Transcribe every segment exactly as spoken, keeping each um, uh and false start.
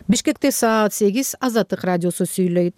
Бишкекте саат сегиз Азаттык радиосу сүйлөйт.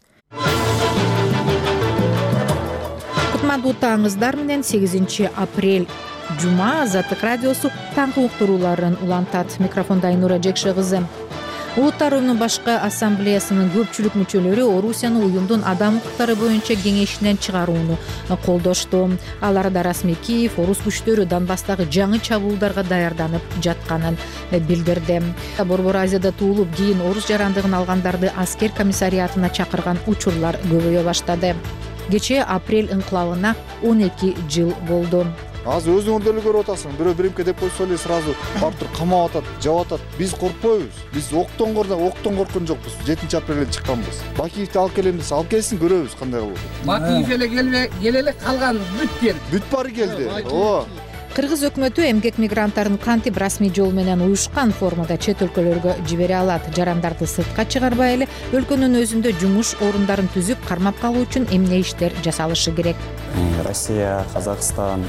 Кутмандуу таңыңыздар менен сегизинчи апрель жума Азаттык радиосу таңкы уктурууларын улантат. Микрофонда Айнура Жекше кызы. Улуттар уюмунун башкы ассамблеясынын көпчүлүк мүчөлөрү Орусияны уюмдун адам укуктары боюнча кеңешинен чыгарууну колдошту. Аларда расмий Киев орус күчтөрү Донбасстагы жаңы чабуулдарга даярданып жатканын билдирди. Борбор Азияда туулуп, кийин орус жарандыгын алгандарды аскер комиссариатына чакырган учурлар көбөйө баштады. Кечээ апрель инкылабына он эки жыл болду. Азыр өзүңөр деле көрүп атасың. Бирөө биримке деп койсо эле сразу барып туруп камап атат, жап атат. Биз коркпойбуз. Биз октон корда, октон корккон жокпуз. жетинчи апрелде чыкканбыз. Бакиевди алып келемиз, алып келсин көрөбүз кандай болот. Бакиев эле келбей, келеле калган бүт Бүт баары келди. Ооба. Кыргыз өкмөтү эмгек мигранттарын кантип расмий жол менен уюшкан формада чет өлкөлөргө жибере алат? Жарандарды сыртка чыгарбай эле өлкөнүн өзүндө жумуш орундарын түзүп кармап калуу үчүн эмне иштер жасалышы керек? Россия, Казакстан,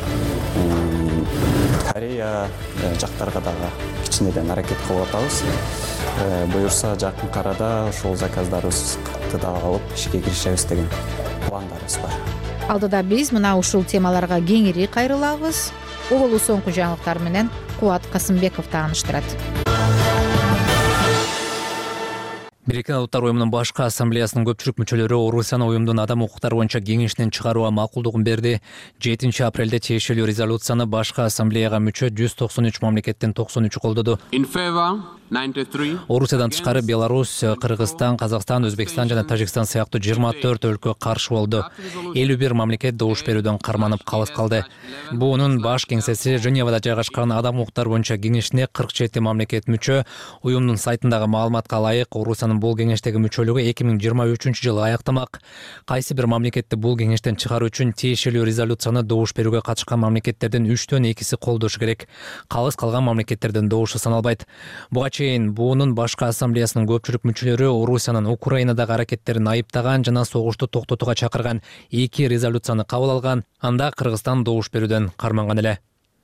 Корея жактарга дагы кичинеден аракет кылып атабыз. Буюрса жакын арада ошол заказдарыбызды дагы алып ишке киришебиз деген пландарыбыз бар. Алдыда биз мына ушул темаларга кеңири кайрылабыз. Угулуу соңку жаңылыктар менен Кубат Касымбеков тааныштырат. Бириккен Улуттар уюмунун башкы ассамблеясынын көпчүлүк мүчөлөрү Орусияны уюмдун адам укуктары боюнча кеңешинен чыгарууга макулдугун берди. жетинчи апрелде тиешелүү резолюцияны башкы ассамблеяга мүчө жүз токсон үч мамлекеттин токсон үчү колдоду. Орусиядан тышкары Беларусь, Кыргызстан, Казакстан, Өзбекстан жана Тажикстан сыяктуу жыйырма төрт өлкө каршы болду. элүү бир мамлекет добуш берүүдөн карманып калыс калды. Буунун баш кеңсеси Женевада жайгашкан адам укуктары боюнча кеңешине кырк жети мамлекет мүчө. Уюмдун сайтындагы маалыматка ылайык, Орусиянын бул кеңештеги мүчөлүгү эки миң жыйырма үчүнчү жылы аяктамак. Кайсы бир мамлекетти бул кеңештен чыгаруу үчүн тиешелүү резолюцияны добуш берүүгө катышкан мамлекеттердин үчтөн экиси колдошу керек. Калыс калган мамлекеттердин добушу саналбайт. Буга чейин буунун башкы ассамблеясынын көпчүлүк мүчөлөрү Орусиянын Украинадагы аракеттерин айыптаган жана согушту токтотууга чакырган эки резолюцияны кабыл алган. Анда Кыргызстан добуш берүүдөн карманган эле.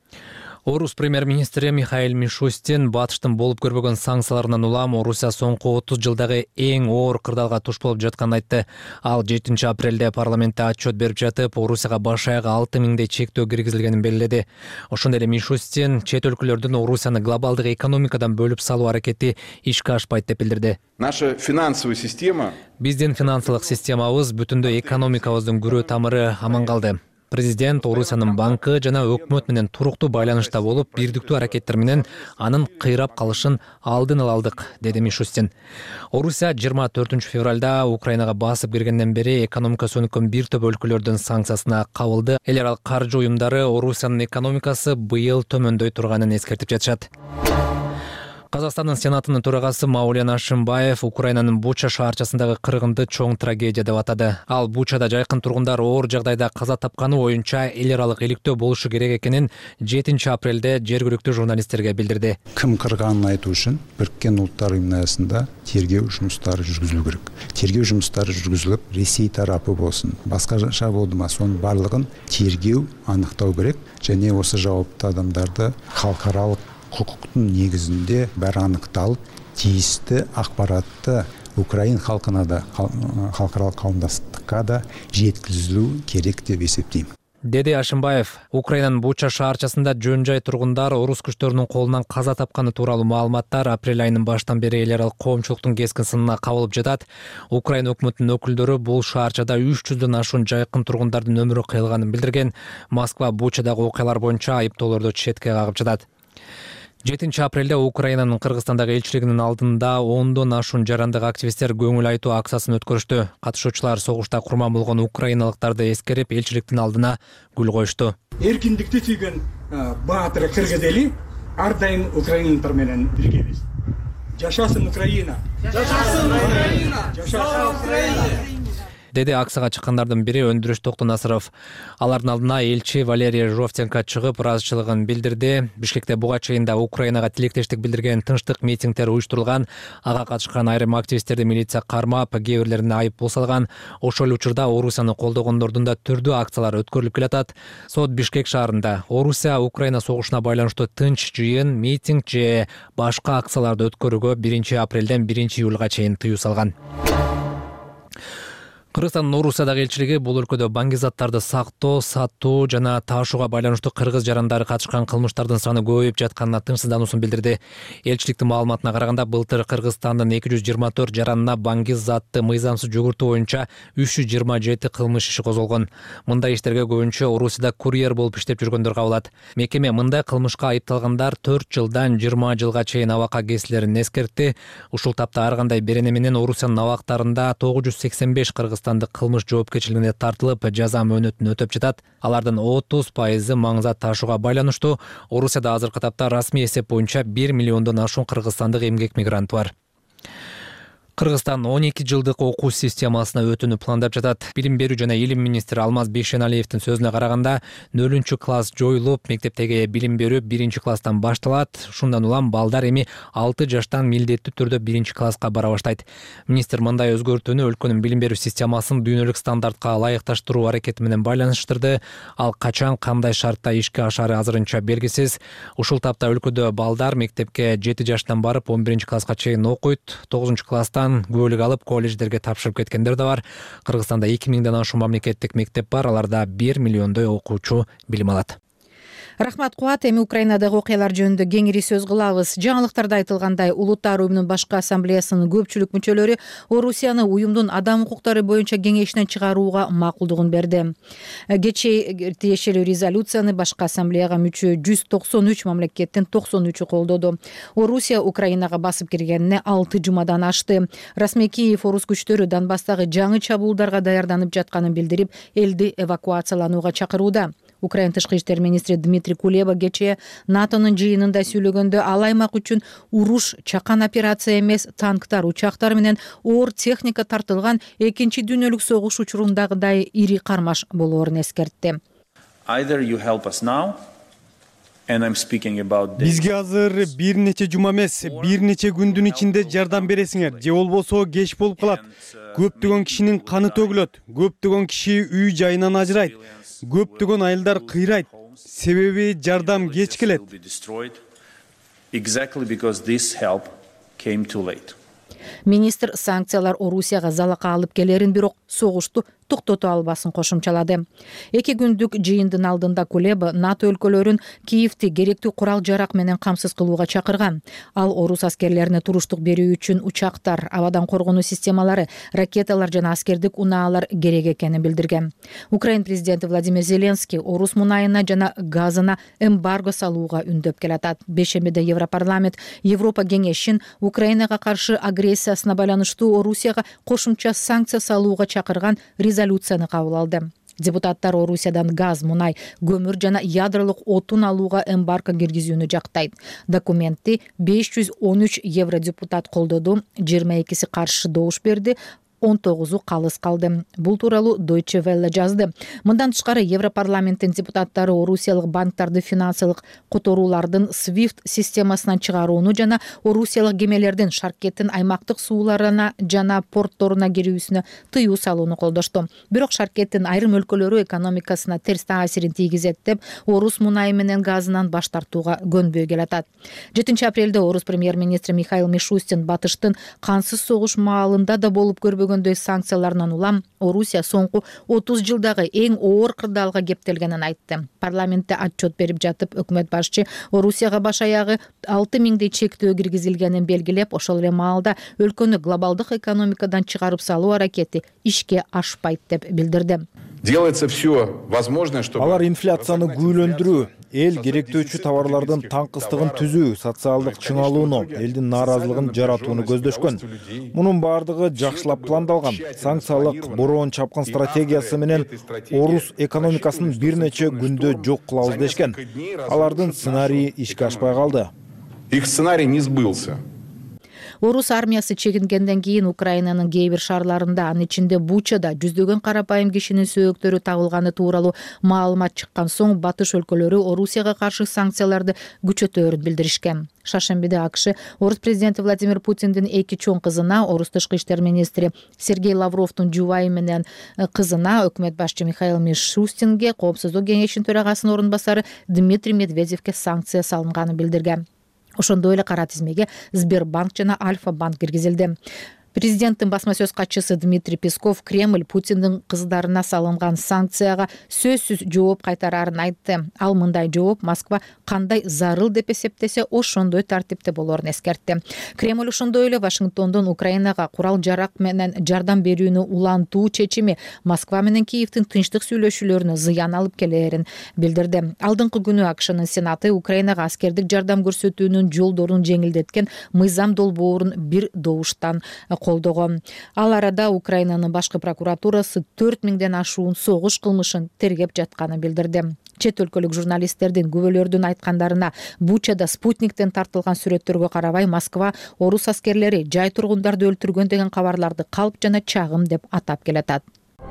Орус премьер-министри Михаил Мишустин батыштын болуп көрбөгөн санкцияларынан улам Орусия соңку отуз жылдагы эң оор кырдаалга туш болуп жатканын айтты. Ал жетинчи апрелде парламентте отчет берип жатып, Орусияга баш аягы алты миңдей чектөө киргизилгенин белгиледи. Ошондой эле Мишустин чет өлкөлөрдүн Орусияны глобалдык экономикадан бөлүп салуу аракети ишке ашпайт деп билдирди. Наша финансовая система Биздин финансылык системабыз, бүтүндөй экономикабыздын күрөө тамыры аман калды. Президент Орусиянын банкы жана өкмөт менен туруктуу байланышта болуп, бирдиктүү аракеттер менен анын кыйрап калышын алдын ала алдык, деди Мишустин. Орусия жыйырма төртүнчү февралда Украинага басып киргенден бери экономика сөнүккөн бир топ өлкөлөрдүн санкциясына кабылды. Эл аралык каржы уюмдары Орусиянын экономикасы быйыл төмөндөй турганын эскертип жатышат. Казакстандын Сенатынын төрагасы Маулен Ашимбаев Украинанын Буча шаарчасындагы кыргынды чоң трагедия деп атады. Ал Бучада жайкын тургундар оор жагдайда каза тапканы боюнча эл аралык иликтөө болушу керек экенин жетинчи апрелде жергиликтүү журналисттерге билдирди. Ким кырганын айтуу үчүн Бириккен Улуттар уюмунун аясында тергөө жумуштары жүргүзүлүү керек. Тергөө жумуштары жүргүзүлүп, Ресей тарапы болсун, башка болду ма, сонун баардыгын тергөө аныктоо керек және осы жауапты адамдарды халыкаралык құқықтың негізінде бәрі анықталып, тиісті ақпаратты Украин халқына да, халықаралық қауымдастыққа да жеткізілу керек деп есептеймін. Деди Ашимбаев, Украинанын Буча шаарчасында жөн-жай тургундар орус күчтөрүнүн колунан каза тапканы тууралуу маалыматтар апрель айынын баштан бери эл аралык коомчулуктун кескин сынына кабылып жатат. Украин өкмөтүнүн өкүлдөрү бул шаарчада үч жүздөн ашуун жайкын тургундардын өмүрү кыйылганын билдирген. Москва Бучадагы окуялар боюнча айыптоолорду четке кагып жатат. жетинчи апрелде Украинанын Кыргызстандагы элчилигинин алдында ондон ашуун жарандык активисттер көңүл айтуу акциясын өткөрүштү. Катышуучулар согушта курман болгон украиналыктарды эскерип, элчиликтин алдына гүл коюшту. Эркиндикти сүйгөн баатыр кыргыз эли ар дайым украиналыктар менен биргебиз. Жашасын Украина! Жашасын Украина! Жашасын Украина! деди акцияга чыккандардын бири Өндүрүш Токтонасыров. Алардын алдына элчи Валерий Жовтенко чыгып ыраазычылыгын билдирди. Бишкекте буга чейин да Украинага тилектештик билдирген тынчтык митингдер уюштурулган. Ага катышкан айрым активисттерди милиция кармап, кээ бирлерине айып салган. Ошол эле учурда Орусияны колдогондордун да түрдүү акциялар өткөрүлүп келатат. Сот Бишкек шаарында Орусия Украина согушуна байланыштуу тынч жыйын, митинг же башка акцияларды өткөрүүгө биринчи апрелден биринчи июлга чейин тыюу салган. Кыргызстандын Орусиядагы элчилиги бул өлкөдө баңги заттарды сактоо, сатуу жана таашууга байланыштуу кыргыз жарандары катышкан кылмыштардын саны көбөйүп жатканына тынчсыздануусун билдирди. Элчиликтин маалыматына караганда, былтыр Кыргызстандын эки жүз жыйырма төрт жаранына баңги затты мыйзамсыз жүгүртүү боюнча үч жүз жыйырма жети кылмыш иши козголгон. Мындай иштерге көбүнчө Орусияда курьер болуп иштеп жүргөндөр кабылат. Мекеме мындай кылмышка айыпталгандар төрт жылдан жыйырма жылга чейин абакка кесилерин эскертти. Ушул тапта ар кандай берене менен Орусиянын абактарында тогуз жүз сексен беш кыргыз кылмыш жоопкерчилигине тартылып, жаза мөөнөтүн өтөп жатат. Алардын отуз пайызы маңзат таашууга байланыштуу. Орусияда азыркы тапта расмий эсеп боюнча бир миллиондон ашуун кыргызстандык эмгек мигранты бар. Кыргызстан он эки жылдык окуу системасына өтүүнү пландап жатат. Билим берүү жана илим министри Алмаз Бейшеналиевдин сөзүнө караганда, нөлүнчү класс жоюлуп, мектептеги билим берүү биринчи класстан башталат. Шундан улам балдар эми алты жаштан милдеттүү түрдө биринчи класска бара баштайт. Министр мындай өзгөртүүнү өлкөнүн билим берүү системасын дүйнөлүк стандартка ылайыкташтыруу аракети менен байланыштырды. Ал качан кандай шартта ишке ашары азырынча белгисиз. Ушул тапта өлкөдө балдар мектепке жети жаштан барып он биринчи класска чейин окуйт. тогузунчу класстан күбөлүк алып колледждерге тапшырып кеткендер да бар. Кыргызстанда эки миңден ашуун мамлекеттик мектеп бар. Аларда бир миллиондой окуучу билим алат. Рахмат Куат. Эми Украинадагы окуялар жөнүндө кеңири сөз кылабыз. Жаңылыктарда айтылгандай, Улуттар уюмунун башкы ассамблеясынын көпчүлүк мүчөлөрү Орусияны уюмдун адам укуктары боюнча кеңешинен чыгарууга макулдугун берди. Кечээ тиешелүү резолюцияны башкы ассамблеяга мүчө жүз токсон үч мамлекеттин токсон үчү колдоду. Орусия Украинага басып киргенине алты жумадан ашты. Расмий Киев орус күчтөрү Донбасстагы жаңы чабуулдарга даярданып жатканын билдирип, элди эвакуацияланууга чакырууда. Украин тышкы иштер министри Дмитрий Кулеба кечээ НАТОнун жыйынында сүйлөгөндө, ал аймак үчүн уруш чакан операция эмес, танктар, учактар менен оор техника тартылган экинчи дүйнөлүк согуш учурундагыдай ири кармаш болоорун эскертти. Бизге азыр бир нече жума эмес, бир нече күндүн ичинде жардам бересиңер, же болбосо кеч болуп калат. Көптөгөн кишинин каны төгүлөт, көптөгөн киши үй жайынан ажырайт, көптөгөн айылдар кыйрайт. Себеби жардам кеч келет. Министр санкциялар Орусияга залака алып келерин, бирок согушту токтото албасын кошумчалады. Эки күндүк жыйындын алдында Кулеба НАТО өлкөлөрүн Киевти керектүү курал жарак менен камсыз кылууга чакырган. Ал орус аскерлерине туруштук берүү үчүн учактар, абадан коргонуу системалары, ракеталар жана аскердик унаалар керек экенин билдирген. Украин президенти Владимир Зеленский орус мунайына жана газына эмбарго салууга үндөп келатат. Бешембиде Европарламент Европа кеңешин Украинага каршы агрессиясына байланыштуу Орусияга кошумча санкция салууга чакырган резолюцияны кабыл алды. Депутаттар Орусиядан газ, мунай, көмүр жана ядролук отун алууга эмбарго киргизүүнү жактайт. Документти беш жүз он үч евродепутат колдоду, жыйырма экиси каршы добуш берди, он тогузу калыс калды. Бул тууралуу Deutsche Welle жазды. Мындан тышкары Европарламенттин депутаттары Орусиялык банктарды финансылык которуулардын свифт системасынан чыгарууну жана Орусиялык кемелердин Шаркеттин аймактык сууларына жана портторуна кирүүсүнө тыюу салууну колдошту. Бирок Шаркеттин айрым өлкөлөрү экономикасына терс таасирин тийгизет деп, орус мунайы менен газынан баш тартууга көнбөй келатат. жетинчи апрелде орус премьер-министри Михаил Мишустин батыштын кансыз согуш маалында да болуп көрбөгөн санкцияларынан улам Орусия соңку отуз жылдагы эң оор кырдаалга кептелгенин айтты. Парламентте отчет берип жатып, өкмөт башчы Орусияга баш аягы алты миңдей чектөө киргизилгенин белгилеп, ошол эле маалда өлкөнү глобалдык экономикадан чыгарып салуу аракети ишке ашпайт деп билдирди. Алар инфляцияны күүлөндүрүү, эл керектөөчү товарлардын таңкыстыгын түзүү, социалдык чыңалууну, элдин нааразылыгын жаратууну көздөшкөн. Мунун бардыгы жакшылап пландалган. Санкциялык бороон чапкын стратегиясы менен орус экономикасын бир нече күндө жок кылабыз дешкен. Алардын сценарийи ишке ашпай калды. Их сценарий не сбылся. Орус армиясы чегингенден кийин Украинанын кээ бир шаарларында, анын ичинде Бучада жүздөгөн карапайым кишинин сөөктөрү табылганы тууралуу маалымат чыккан соң батыш өлкөлөрү Орусияга каршы санкцияларды күчөтөөрүн билдиришкен. Шаршембиде АКШ Орус президенти Владимир Путиндин эки чоң кызына, Орус тышкы иштер министри Сергей Лавровдун жубайы менен кызына, өкмөт башчы Михаил Мишустинге, Коопсуздук кеңешинин төрагасынын орун басары Дмитрий Медведевке санкция салынганын билдирген. Ошондой эле кара тизмеге Сбербанк жана Альфа банк киргизилди. Президенттин басма сөз катчысы Дмитрий Песков Кремль Путиндин кыздарына салынган санкцияга сөзсүз жооп кайтарарын айтты. Ал мындай жооп Москва кандай зарыл деп эсептесе, ошондой тартипте болорун эскертти. Кремль ошондой эле Вашингтондон Украинага курал жарак менен жардам берүүнү улантуу чечими Москва менен Киевдин тынчтык сүйлөшүүлөрүнө зыян алып келерин билдирди. Алдыңкы күнү АКШнын Сенаты Украинага аскердик жардам көрсөтүүнүн жолдорун жеңилдеткен мыйзам долбоорун бир добуштан колдогон. Ал арада Украинанын башкы прокуратурасы төрт миңден ашуун согуш кылмышын тергеп жатканын билдирди. Чет өлкөлүк журналисттердин күбөлөрдүн айткандарына, Бучада спутниктен тартылган сүрөттөргө карабай Москва орус аскерлери жай тургундарды өлтүргөн деген кабарларды калп жана чагым деп атап келатат.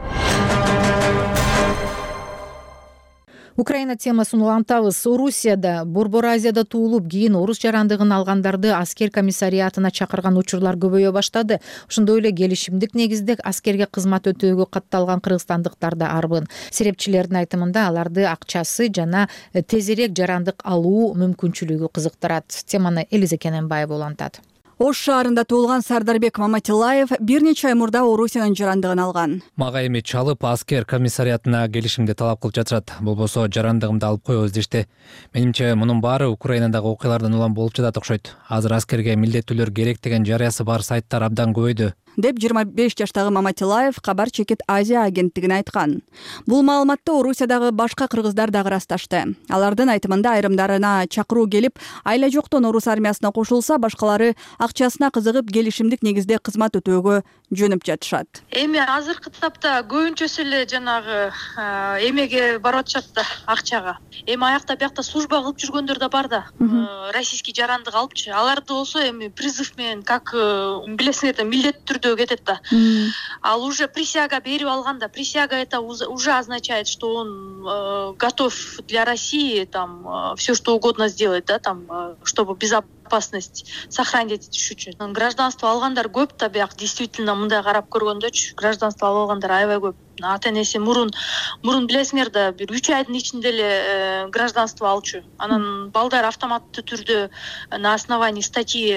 Украина темасын улантабыз. Орусияда, Борбор Азияда туулуп, кийин орус жарандыгын алгандарды аскер комиссариатына чакырган учурлар көбөйө баштады. Ошондой эле келишимдик негизде аскерге кызмат өтөөгө катталган кыргызстандыктар да арбын. Серепчилердин айтымында аларды акчасы жана тезирээк жарандык алуу мүмкүнчүлүгү кызыктырат. Теманы Элиза Кененбаева улантат. Ош шаарында туулган Сардарбек Маматилаев бир нече ай мурда Орусиянын жарандыгын алган. Мага эми чалып аскер комиссариатына келишимди талап кылып жатышат. Болбосо жарандыгымды алып коебуз дешти. Менимче мунун баары Украинадагы окуялардан улам болуп жатат окшойт. Азыр аскерге милдеттүүлөр керек деген жарыясы бар сайттар абдан көбөйдү, деп жыйырма беш жаштагы Маматилаев Кабар Чекит Азия агенттигине айткан. Бул маалыматты Орусиядагы башка кыргыздар дагы ырасташты. Алардын айтымында айрымдарына чакыруу келип, айла жоктон орус армиясына кошулса, башкалары акчасына кызыгып келишимдик негизде кызмат өтөөгө жөнөп жатышат. Эми азыркы тапта көбүнчөсү эле жанагы эмеге барып атышат да, акчага. Эми аякта биякта служба кылып жүргөндөр да бар да. Российский жарандык алыпчы. Аларды болсо эми призыв менен как билесиңер, милдеттүү түрдө кетет да. Ал уже присяга берип алганда, присяга это уже означает, что он готов для России там все что угодно сделать, да, там, чтобы безопасность сохранить үчүн. Гражданство алгандар көп да, бияк действительно мындай карап көргөндөчү, гражданство алгандар аябай көп. Ата энеси мурун мурун билесиңер да, бир үч айдын ичинде эле гражданство алчу. Анан балдар автоматтуу түрдө на основании статьи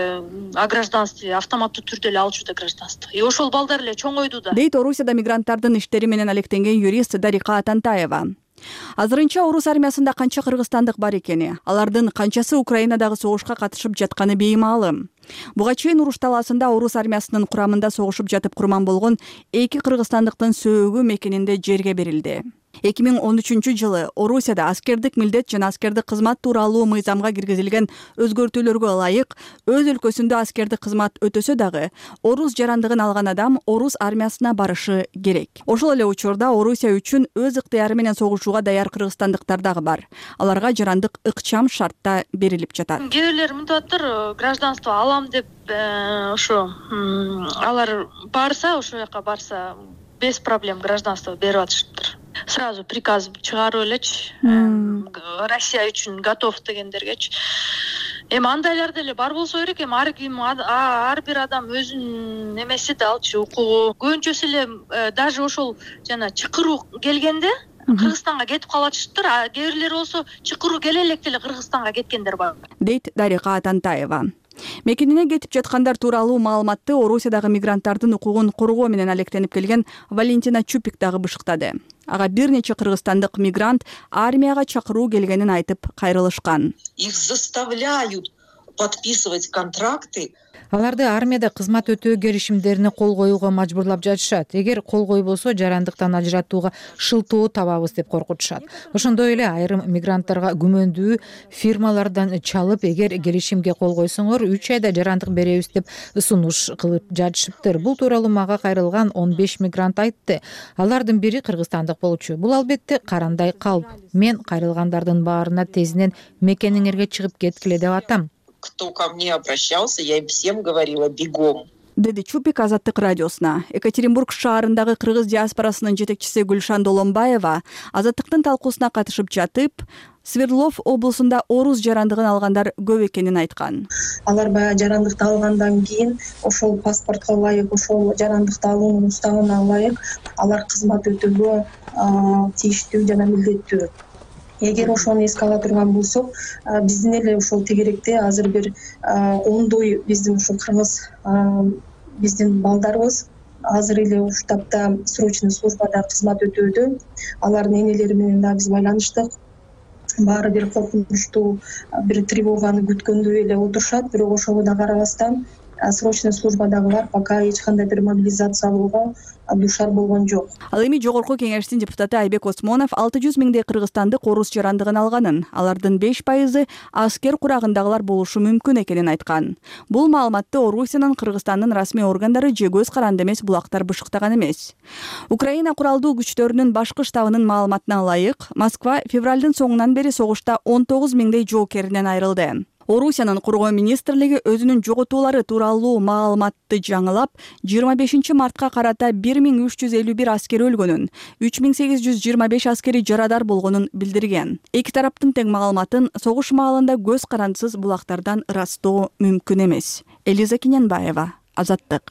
о гражданстве автоматтуу түрдө эле алчу да гражданство. И ошол балдар эле чоңойду да. Дейт Орусияда мигранттардын иштери менен алектенген юрист Дарика Атантаева. Азырынча орус армиясында канча кыргызстандык бар экени, алардын канчасы Украинадагы согушка катышып жатканы беймаалым. Буга чейин уруш талаасында орус армиясынын курамында согушуп жатып курман болгон эки кыргызстандыктын сөөгү мекенинде жерге берилди. эки миң он үчүнчү жылы Орусияда аскердик милдет жана аскердик кызмат тууралуу мыйзамга киргизилген өзгөртүүлөргө ылайык өз өлкөсүндө аскердик кызмат өтөсө дагы орус жарандыгын алган адам орус армиясына барышы керек. Ошол эле учурда Орусия үчүн өз ыктыяры менен согушууга даяр кыргызстандыктар дагы бар. Аларга жарандык ыкчам шартта берилип жатат. Кээ бирлер мынтип атыптыр, гражданство алам деп ошо алар барса, ошол жака барса без проблем гражданство берип атышыптыр. Сразу приказ чыгарып элечи, Россия үчүн готов дегендергечи. Эми андайлар деле бар болсо керек. Эми ар ким, ар бир адам өзүнүн эмеси да алчу, укугу. Көбүнчөсү эле даже ошол жана чакыруу келгенде Кыргызстанга кетип калып атышыптыр, а кээ бирлер болсо чакыруу келе электе эле Кыргызстанга кеткендер бар. Дейт Дарика Атантаева. Мекенине кетип жаткандар тууралуу маалыматты Орусиядагы мигранттардын укугун коргоо менен алектенип келген Валентина Чупик дагы бышыктады. Ага бир нече кыргызстандык мигрант армияга чакыруу келгенин айтып кайрылышкан. Их заставляют подписывать контракты. Аларды армияда кызмат өтөө келишимдерине кол коюуга мажбурлап жатышат. Эгер кол койбосо жарандыктан ажыратууга шылтоо табабыз деп коркутушат. Ошондой эле айрым мигранттарга күмөндүү фирмалардан чалып, эгер келишимге кол койсоңор үч айда жарандык беребиз деп сунуш кылып жатышыптыр. Бул тууралуу мага кайрылган он беш мигрант айтты. Алардын бири кыргызстандык болчу. Бул албетте карандай калп. Мен кайрылгандардын баарына тезинен мекениңерге чыгып кеткиле деп атам. кто ко мне обращался, я им всем говорила бегом. Деди Чупик Азаттык радиосуна. Екатеринбург шаарындагы кыргыз диаспорасынын жетекчиси Гүлшан Долонбаева Азаттыктын талкуусуна катышып жатып, Свердлов облусунда орус жарандыгын алгандар көп экенин айткан. Алар баягы жарандыкты алгандан кийин ошол паспортко ылайык, ошол жарандыкты алуунун уставына ылайык алар кызмат өтөөгө тийиштүү жана милдеттүү. Эгер ошону эске ала турган болсок, биздин эле ошол тегеректе азыр бир ондой биздин ушул кыргыз биздин балдарыбыз азыр эле уштапта срочный службада кызмат өтөөдө. Алардын энелери менен да биз байланыштык. Баары бир коркунучтуу, бир тревоганы күткөндөй эле отурушат, бирок ошого да карабастан срочный службадагылар пока эч кандай бир мобилизациялоого душар болгон жок. Ал эми жогорку кеңештин депутаты Айбек Осмонов алты жүз миңдей кыргызстандык орус жарандыгын алганын, алардын беш пайызы аскер курагындагылар болушу мүмкүн экенин айткан. Бул маалыматты Орусиянын Кыргызстандын расмий органдары же көз каранды эмес булактар бышыктаган эмес. Украина куралдуу күчтөрүнүн башкы штабынын маалыматына ылайык, Москва февралдын соңунан бери согушта он тогуз миңдей жоокеринен айрылды. Орусиянын коргоо министрлиги өзүнүн жоготуулары тууралуу маалыматты жаңылап, жыйырма бешинчи мартка карата бир миң үч жүз элүү бир аскер өлгөнүн, үч миң сегиз жүз жыйырма беш аскери жарадар болгонун билдирген. Эки тараптын тең маалыматын согуш маалында көз карандысыз булактардан ырастоо мүмкүн эмес. Элиза Киненбаева, Азаттык.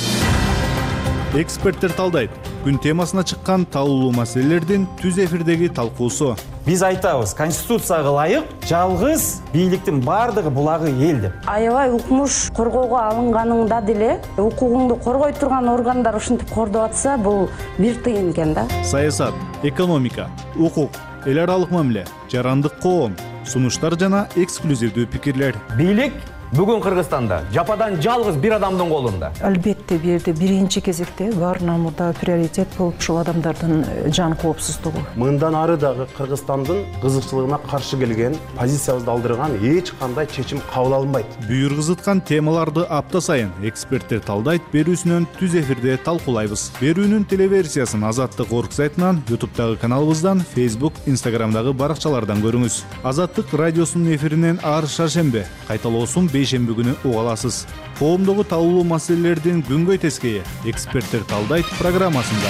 Эксперттер талдайт. Күн темасына чыккан талуулуу маселелердин түз эфирдеги талкуусу. Биз айтабыз, конституцияга ылайык жалгыз бийликтин бардыгы булагы эл деп. Аябай укмуш коргоого алынганыңда деле укугуңду коргой турган органдар ушинтип кордоп атса, бул бир тыйын экен да. Саясат, экономика, укук, эл аралык мамиле, жарандык коом, сунуштар жана эксклюзивдүү пикирлер. Бийлик бүгүн Кыргызстанда жападан жалгыз бир адамдын колунда. Албетте бул жерде биринчи кезекте баарынан мурда приоритет болуп ушул адамдардын жан коопсуздугу. Мындан ары дагы Кыргызстандын кызыкчылыгына каршы келген, позициябызды алдырган эч кандай чечим кабыл алынбайт. Бүйүргүзүткан темаларды апта сайын эксперттер талдайт, берүүсүнөн түз эфирде талкуулайбыз. Берүүнүн телеверсиясын Азаттык орг сайтынан, ютубтагы каналыбыздан, Facebook, Instagramдагы баракчалардан көрүңүз. Азаттык радиосунун эфиринен ар шаршембе, кайталоосун бейшемби күнү уга аласыз. Коомдогу талуулуу маселелердин күнгөй тескейи эксперттер талдайт программасында.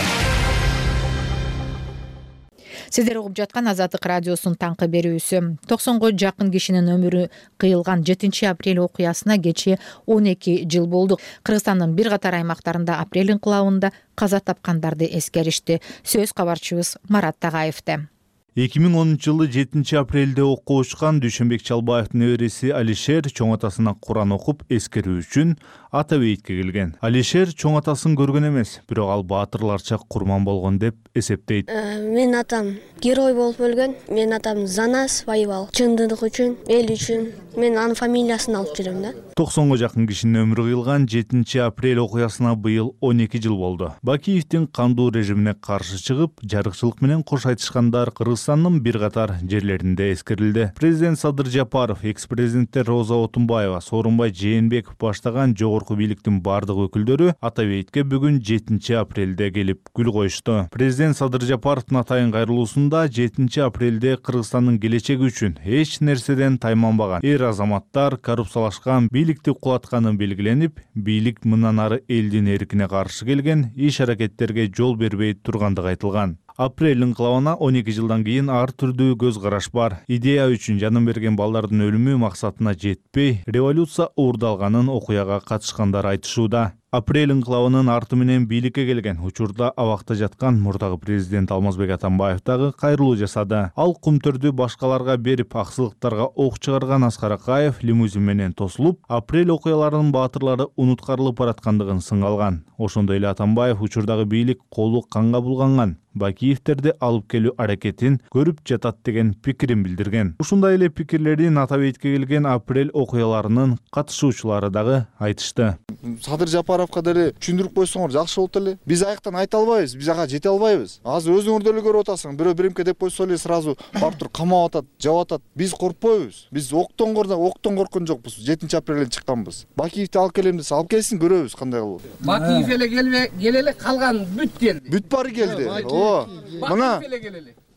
Сиздер угуп жаткан Азаттык радиосунун таңкы берүүсү. токсонго жакын кишинин өмүрү кыйылган жетинчи апрель окуясына кечээ он эки жыл болду. Кыргызстандын бир катар аймактарында апрель инкылабында каза тапкандарды эскеришти. Сөз кабарчыбыз Марат Тагаевде. эки миң онунчу жылы жетинчи апрелде окко учкан Дүйшөнбек Чалбаевдин небереси Алишер чоң атасына Куран окуп эскерүү үчүн ата бейитке келген. Алишер чоң атасын көргөн эмес, бирок ал баатырларча курман болгон деп эсептейт. Мен атам герой болуп өлгөн. Мен атам Занас воевал. Чындык үчүн, эл үчүн. Мен анын фамилиясын алып жүрөм да. токсонго жакын кишинин өмүрү кыйылган жетинчи апрель окуясына быйыл он эки жыл болду. Бакиевдин кандуу режимине каршы чыгып, жарыкчылык менен кош айтышкандар Кыргызстандын бир катар жерлеринде эскерилди. Президент Садыр Жапаров, экс-президенттер Роза Отунбаева, Сооронбай Жээнбеков баштаган жогорку бийликтин бардык өкүлдөрү ата бейитке бүгүн жетинчи апрелде келип гүл коюшту. Президент Садыр Жапаровдун атайын кайрылуусунда жетинчи апрелде Кыргызстандын келечеги үчүн эч нерседен тайманбаган эр азаматтар коррупциялашкан, бийликти кулатканы белгиленип, бийлик мындан ары элдин эркине каршы келген иш-аракеттерге жол бербей тургандыгы айтылган. Апрель инкылабына он эки жылдан кийин ар түрдүү көз караш бар. Идея үчүн жанын берген балдардын өлүмү максатына жетпей, революция уурдалганын окуяга катышкандар айтышууда. Апрель инкылабынын арты менен бийликке келген учурда абакта жаткан мурдагы президент Алмазбек Атамбаев дагы кайрылуу жасады. Ал кумтөрдү башкаларга берип, аксылыктарга ок чыгарган Аскар Акаев лимузин менен тосулуп, апрель окуяларынын баатырлары унуткарылып бараткандыгын сыңалган. Ошондой эле Атамбаев учурдагы бийлик колу канга булганган, Бакиевтерди алып келүү аракетин көрүп жатат деген пикирин билдирген. Ушундай эле пикирлерин ата бейитке келген апрель окуяларынын катышуучулары дагы айтышты. Садыр Жапаровго деле түшүндүрүп койсоңор жакшы болот эле. Биз аяктан айта албайбыз, биз ага жете албайбыз. Азыр өзүңөр деле көрүп атасың, бирөө биримке деп койсо эле сразу барып туруп камап атат, жап атат. Биз коркпойбуз. Биз октон корда октон корккон жокпуз. жетинчи апрелден чыкканбыз. Бакиевди алып келем десе, алып келсин, көрөбүз кандай кылып. Бакиев эле келбе, келеле калган бүт келди. Бүт баары келди. О, мына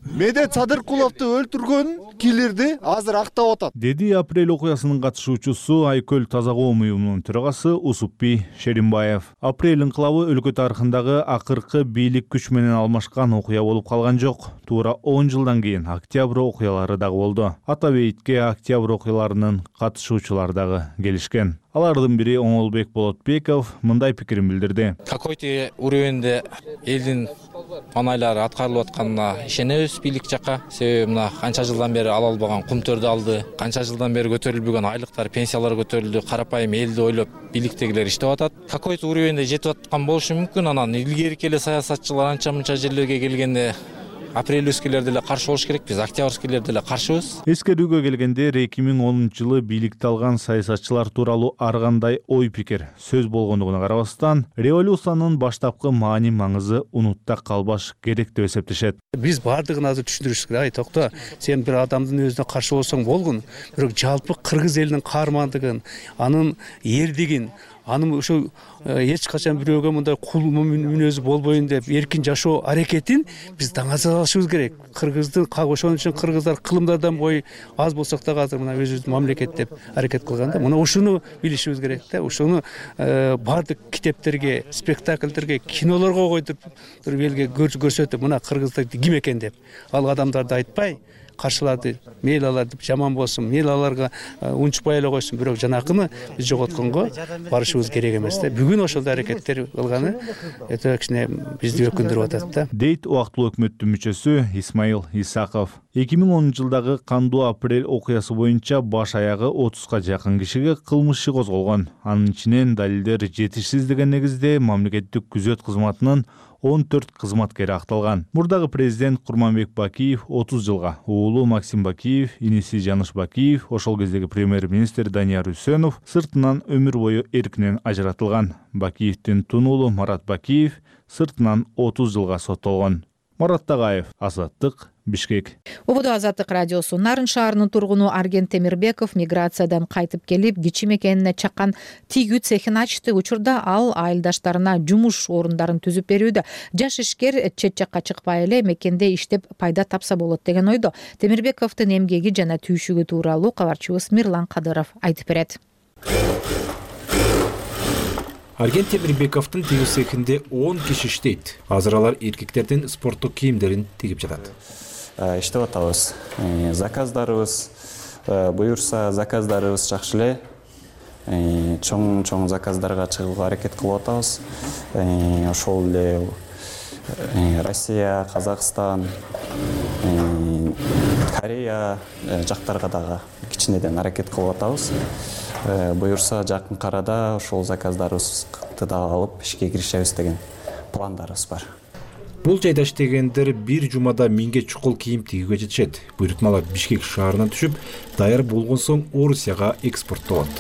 Медет Садыркуловду өлтүргөн киллерди азыр актап атат, деди апрель окуясынын катышуучусу Айкөл Таза коом уюмунун төрагасы Усупбий Шеримбаев. Апрель инкылабы өлкө тарыхындагы акыркы бийлик күч менен алмашкан окуя болуп калган жок. Туура он жылдан кийин октябрь окуялары дагы болду. Ата бейитке октябрь окуяларынын катышуучулары дагы келишкен. Алардын бири Оңолбек Болотбеков мындай пикирин билдирди. Какой-то уровенде элдин манайлары аткарылып атканына ишенебиз бийлик жакка. Себеби мына канча жылдан бери ала албаган кумтөрдү алды, канча жылдан бери көтөрүлбөгөн айлыктар, пенсиялар көтөрүлдү, карапайым элди ойлоп бийликтегилер иштеп атат. Какой-то уровенде жетип аткан болушу мүмкүн. Анан илгерки эле саясатчылар анча мынча жерлерге келгенде апрелевскийлер деле каршы болуш керек, биз октябрьскийлер деле каршыбыз. Эскерүүгө келгенде эки миң онунчу жылы бийликти алган саясатчылар тууралуу ар кандай ой пикир сөз болгондугуна карабастан, революциянын баштапкы маани маңызы унутта калбаш керек деп эсептешет. Биз бардыгын азыр түшүндүрүш керек. Ай токто, сен бир адамдын өзүнө каршы болсоң болгон, бирок жалпы кыргыз элинин каармандыгын, анын эрдигин, анын ошо эч качан бирөөгө мындай кул мүнөзү болбойн деп эркин жашоо аракетин биз даңазалашыбыз керек. Кыргыздын ошон үчүн кыргыздар кылымдардан бой аз болсок да азыр мына өзүбүздүн мамлекет деп аракет кылганда, мына ушуну билишибиз керек да. Ушуну бардык китептерге, спектакльдерге, кинолорго койтуп туруп элге көрсөтүп, мына кыргыздар ким экен деп, ал адамдарды айтпай каршылады, мейл алар деп жаман болсун, мейл аларга унчпай эле койсун, бирок жанакыны биз жоготконго барышыбыз керек эмес да. Бүгүн ошол аракеттер кылганы өтө кичине бизди өкүндүрүп атат да. Дейт убактылуу өкмөттүн мүчөсү Исмаил Исаков. эки миң онунчу жылдагы кандуу апрель окуясы боюнча баш аягы отузга жакын кишиге кылмыш иши козголгон. Анын ичинен далилдер жетишсиз деген негизде мамлекеттик күзөт кызматынын он төрт кызматкери акталган. Мурдагы президент Курманбек Бакиев отуз жылга, уулу Максим Бакиев, иниси Жаныш Бакиев, ошол кездеги премьер-министр Данияр Үсөнов сыртынан өмүр бою эркинен ажыратылган. Бакиевдин тун уулу Марат Бакиев сыртынан отуз жылга соттолгон. Марат Тагаев, Азаттык, Бишкек. Ободо Азаттык радиосу. Нарын шаарынын тургуну Арген Темирбеков миграциядан кайтып келип, кичи мекенине чаккан тигүү цехин ачты. Учурда ал айылдаштарына жумуш орундарын түзүп берүүдө. Жаш ишкер чет жакка чыкпай эле мекенде иштеп пайда тапса болот деген ойдо. Темирбековдун эмгеги жана түйшүгү тууралуу кабарчыбыз Мирлан Кадыров айтып берет. Арген Темирбековдун тигүү цехинде он киши иштейт. Азыр алар эркектердин спорттук кийимдерин тигип жатат. Иштеп атабыз. Заказдарыбыз буюрса, заказдарыбыз жакшы эле. Чоң-чоң заказдарга чыгууга аракет кылып атабыз. Ошол эле Россия, Казакстан, Корея жактарга дагы кичинеден аракет кылып атабыз. Буюрса жакын арада ошол заказдарыбызды да алып ишке киришебиз деген пландарыбыз бар. Бул жайда иштегендер бир жумада миңге чукул кийим тигүүгө жетишет. Буйрутмалар Бишкек шаарынан түшүп, даяр болгон соң Орусияга экспорттолот.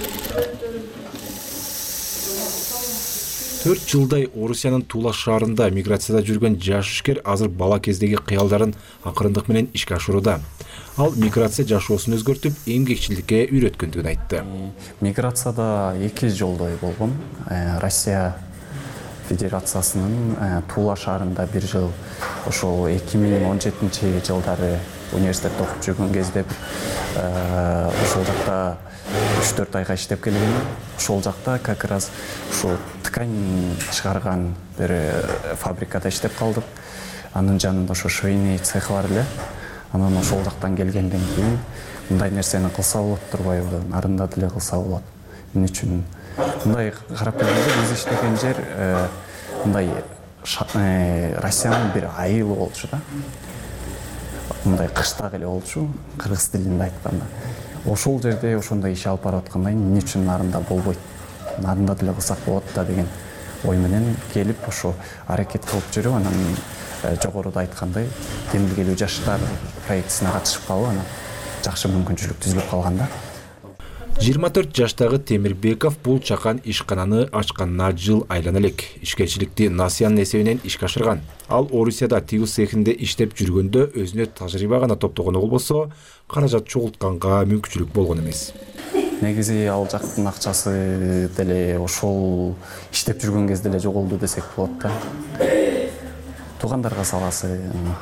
төрт жылдай Орусиянын Тула шаарында миграцияда жүргөн жаш ишкер азыр бала кездеги кыялдарын акырындык менен ишке ашырууда. Ал миграция жашоосун өзгөртүп, эмгекчиликке үйрөткөндүгүн айтты. Миграцияда эки жолдой болгом. Россия Федерациясынын Тула шаарында бир жыл, ошол эки миң он жетинчи жылдары университетте окуп жүргөн кезде ошол жакта үч төрт айга иштеп келген. Ошол жакта как раз ошол ткань чыгарган бир фабрикада иштеп калдык. Анын жанында ошо швейный цех бар эле. Анан ошол жактан келгенден кийин мындай нерсени кылса болот турбайбы, нарында деле кылса болот. Эмне үчүн мындай карап келгенде биз иштеген жер мындай Россиянын бир айылы болчу да. Мындай кыштак эле болчу, кыргыз тилинде айтканда. Ошол жерде ошондой иш алып барып атканда эмне үчүн нарында болбойт? Нарында деле кылсак болот да деген ой менен келип ошо аракет кылып жүрүп, анан жогоруда айткандай демилгелүү жаштар проектисине катышып калып, анан жакшы мүмкүнчүлүк түзүлүп калган да. жыйырма төрт жаштагы Темирбеков бул чакан ишкананы ачканына жыл айлана элек. Ишкерчиликти Насиянын эсебинен ишке ашырган. Ал Орусияда тигүү цехинде иштеп жүргөндө өзүнө тажрыйба гана топтогону болбосо, каражат чогултканга мүмкүнчүлүк болгон эмес. Негизи ал жактын акчасы деле ошол иштеп жүргөн кезде эле жоголду десек болот да. Туугандарга саласы,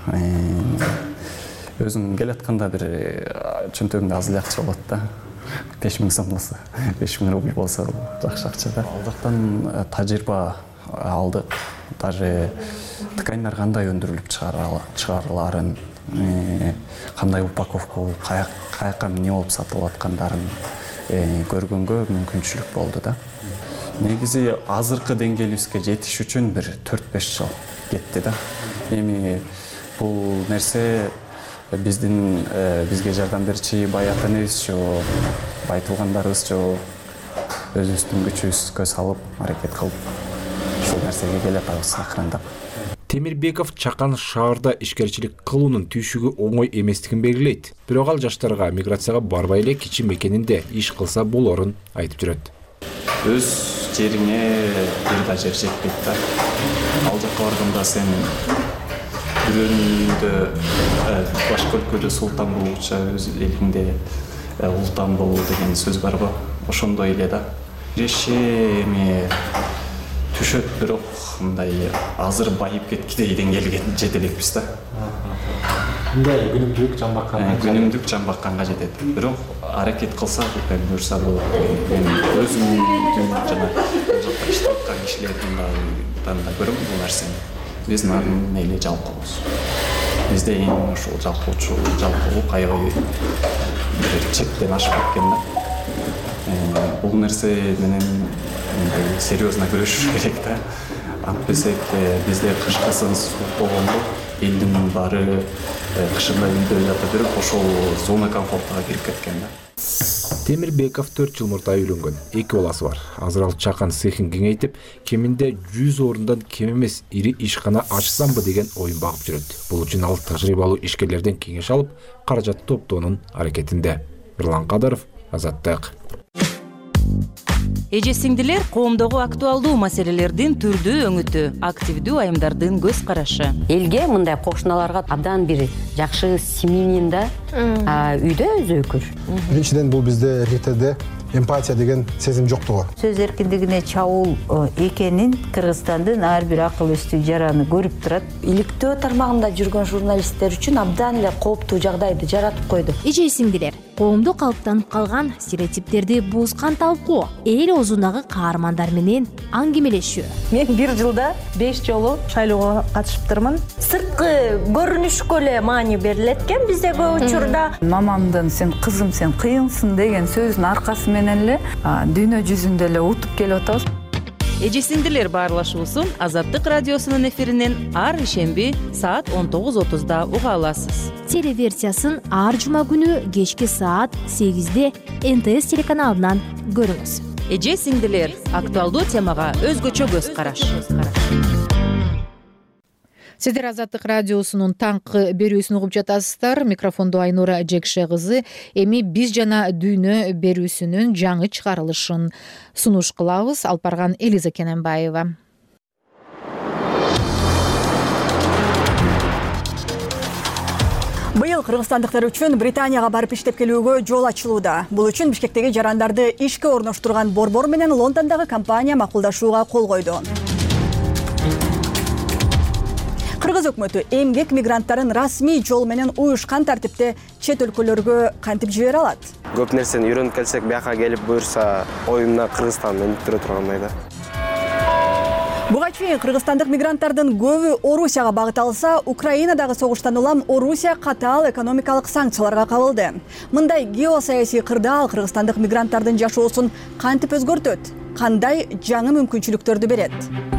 өзүң келатканда бир чөнтөгүңдө аз эле акча болот да. беш миң сом болсо, беш миң рубль болсо жакшы акча да. Ал жактан тажрыйба алдык. Даже тканьдар кандай өндүрүлүп чыгарыларын, кандай упаковка, каяка эмне болуп сатылып аткандарын көргөнгө мүмкүнчүлүк болду да. Негизи азыркы деңгээлибизге жетиш үчүн бир төрт беш жыл кетти да. Эми бул нерсе биздин бизге жардам берчи бай ата энебиз же, байтылгандарыбыз же өзүбүздүн күчүбүзгө салып, аракет кылып ушул нерсеге келатабыз акырындап. Темирбеков Чакан шаарда ишкерчилик кылуунун түйшүгү оңой эместигин белгилейт. Бирок ал жаштарга миграцияга барбай эле кичи мекенинде иш кылса болорун айтып жүрөт. Өз жериңе бир да жер жетпейт да. Ал жакка барганда сен бирөөнүндө башка өлкөдө султан болчу, өз элиңде ултан бол деген сөз барбы? Ошондой эле да. Жеше эми түшөт, бирок мындай азыр байып кеткидей деңгээлге жете элекпиз да. Мындай күнүмдүк жамбакканга күнүмдүк жамбакканга жетет. Бирок аракет кылсак, буюрса болот. Мен өзүмдүн жана жакта иштеп аткан кишилердин да көрөм бул нерсени. Биздин аны эле жалкообуз. Бизде эң ушул жалкоочу, жалкоолук аябай бир чектен ашып кеткен да. Бул нерсе менен мындай серьезно күрөшүш керек да. Антпесек бизде кышкысын суук болгондо элдин баары кышында үйдө жата берип, ошол зона комфортуга кирип кеткен да. Темирбеков төрт жыл мурда үйлөнгөн, эки баласы бар. Азыр ал Чакан цехин кеңейтип, кеминде жүз орундан кем эмес ири ишкана ачсамбы деген оюн багып жүрөт. Бул үчүн ал тажрыйбалуу ишкерлерден кеңеш алып, каражат топтоонун аракетинде. Ирлан Кадыров, Азаттык. Эже сиңдилер коомдогу актуалдуу маселелердин түрдүү өңүтү, активдүү айымдардын көз карашы. Элге мындай кошуналарга абдан бир жакшы семьянин да үйдө өзү өкүр. Биринчиден бул бизде РТде эмпатия деген сезим жоктугу. Сөз эркиндигине чабуул экенин Кыргызстандын ар бир акыл эстүү жараны көрүп турат. Иликтөө тармагында жүргөн журналисттер үчүн абдан эле кооптуу жагдайды жаратып койду. Эже сиңдилер, коомдо калыптанып калган стереотиптерди буузган талкуу, эл оозундагы каармандар менен аңгемелешүү. Мен бир жылда беш жолу шайлоого катышыптырмын. Сырткы көрүнүшкө эле маани берилет экен бизде көп учурда. Мамамдын сен кызым сен кыйынсың деген сөзүнүн аркасы менен эле дүйнө жүзүндө эле утуп келип атабыз. Эже сиңдилер баарлашуусун Азаттык радиосунун эфиринен ар ишемби саат он тогуз отузда уга аласыз. Телеверсиясын ар жума күнү кечки саат сегизде эн тэ эс телеканалынан көрүңүз. Эже сиңдилер актуалдуу темага өзгөчө көз караш. Сиздер Азаттык радиосунун таңкы берүүсүн угуп жатасыздар. Микрофондо Айнура Жекше кызы. Эми биз жана дүйнө берүүсүнүн жаңы чыгарылышын сунуш кылабыз. Алып барган Элиза Кененбаева. Быйыл кыргызстандыктар үчүн Британияга барып иштеп келүүгө жол ачылууда. Бул үчүн Бишкектеги жарандарды ишке орноштурган борбор менен Лондондогу компания макулдашууга кол койду. Кыргыз өкмөтү эмгек мигранттарын расмий жол менен уюшкан тартипте чет өлкөлөргө кантип жибере алат? Көп нерсени үйрөнүп келсек, бияка келип буюрса, оюмда Кыргызстан өнүп турө тургандай да. Буга чейин кыргызстандык мигранттардын көбү Орусияга багыт алса, Украинадагы согуштан улам Орусия катаал экономикалык санкцияларга кабылды. Мындай геосаясий кырдаал кыргызстандык мигранттардын жашоосун кантип өзгөртөт? Кандай жаңы мүмкүнчүлүктөрдү берет?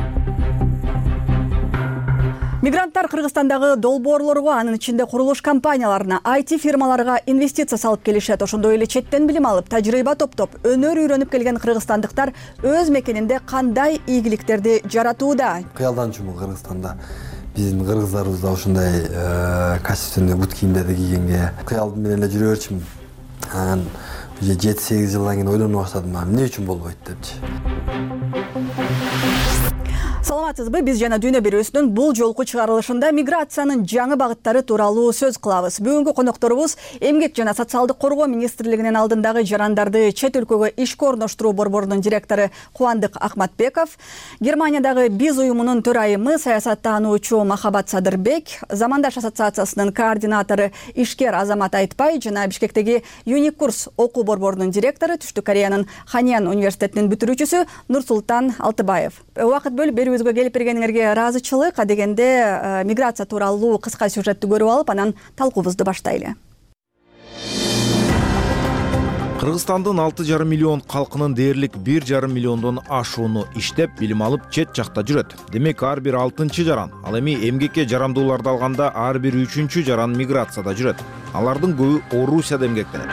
Мигранттар Кыргызстандагы долбоорлорго, анын ичинде курулуш компанияларына, ай ти фирмаларга инвестиция салып келишет. Ошондой эле четтен билим алып, тажрыйба топтоп, өнөр үйрөнүп келген кыргызстандыктар өз мекенинде кандай ийгиликтерди жаратууда? Кыялданчумун Кыргызстанда. Биздин кыргыздарыбыз да ушундай качественный бут кийимдерди кийгенге кыялдын менен эле жүрө берчүмүн. Анан жети сегиз жылдан кийин ойлонуп баштадым, эмне үчүн болбойт депчи. Саламатсызбы, биз жана Дүйнө берүүсүнүн бул жолку чыгарылышында миграциянын жаңы багыттары тууралуу сөз кылабыз. Бүгүнкү конокторубуз Эмгек жана социалдык коргоо министрлигинин алдындагы жарандарды чет өлкөгө ишке орноштуруу борборунун директору Кубандык Акматбеков, Германиядагы биз уюмунун төрайымы саясаттануучу Махабат Садырбек, Замандаш ассоциациясынын координатору ишкер Азамат Айтбай жана Бишкектеги Юникурс окуу борборунун директору, Түштүк Кореянын Ханьян университетинин бүтүрүүчүсү Нурсултан Алтыбаев. Убакыт бөлүп берүүбүзгө келип бергениңерге ыраазычылык. Адегенде миграция тууралуу кыска сюжетти көрүп алып, анан талкуубузду баштайлы. Кыргызстандын алты жарым миллион калкынын дээрлик бир жарым миллиондон ашууну иштеп, билим алып чет жакта жүрөт. Демек ар бир алтынчы жаран, ал эми эмгекке жарамдууларды алганда ар бир үчүнчү жаран миграцияда жүрөт. Алардын көбү Орусияда эмгектенет.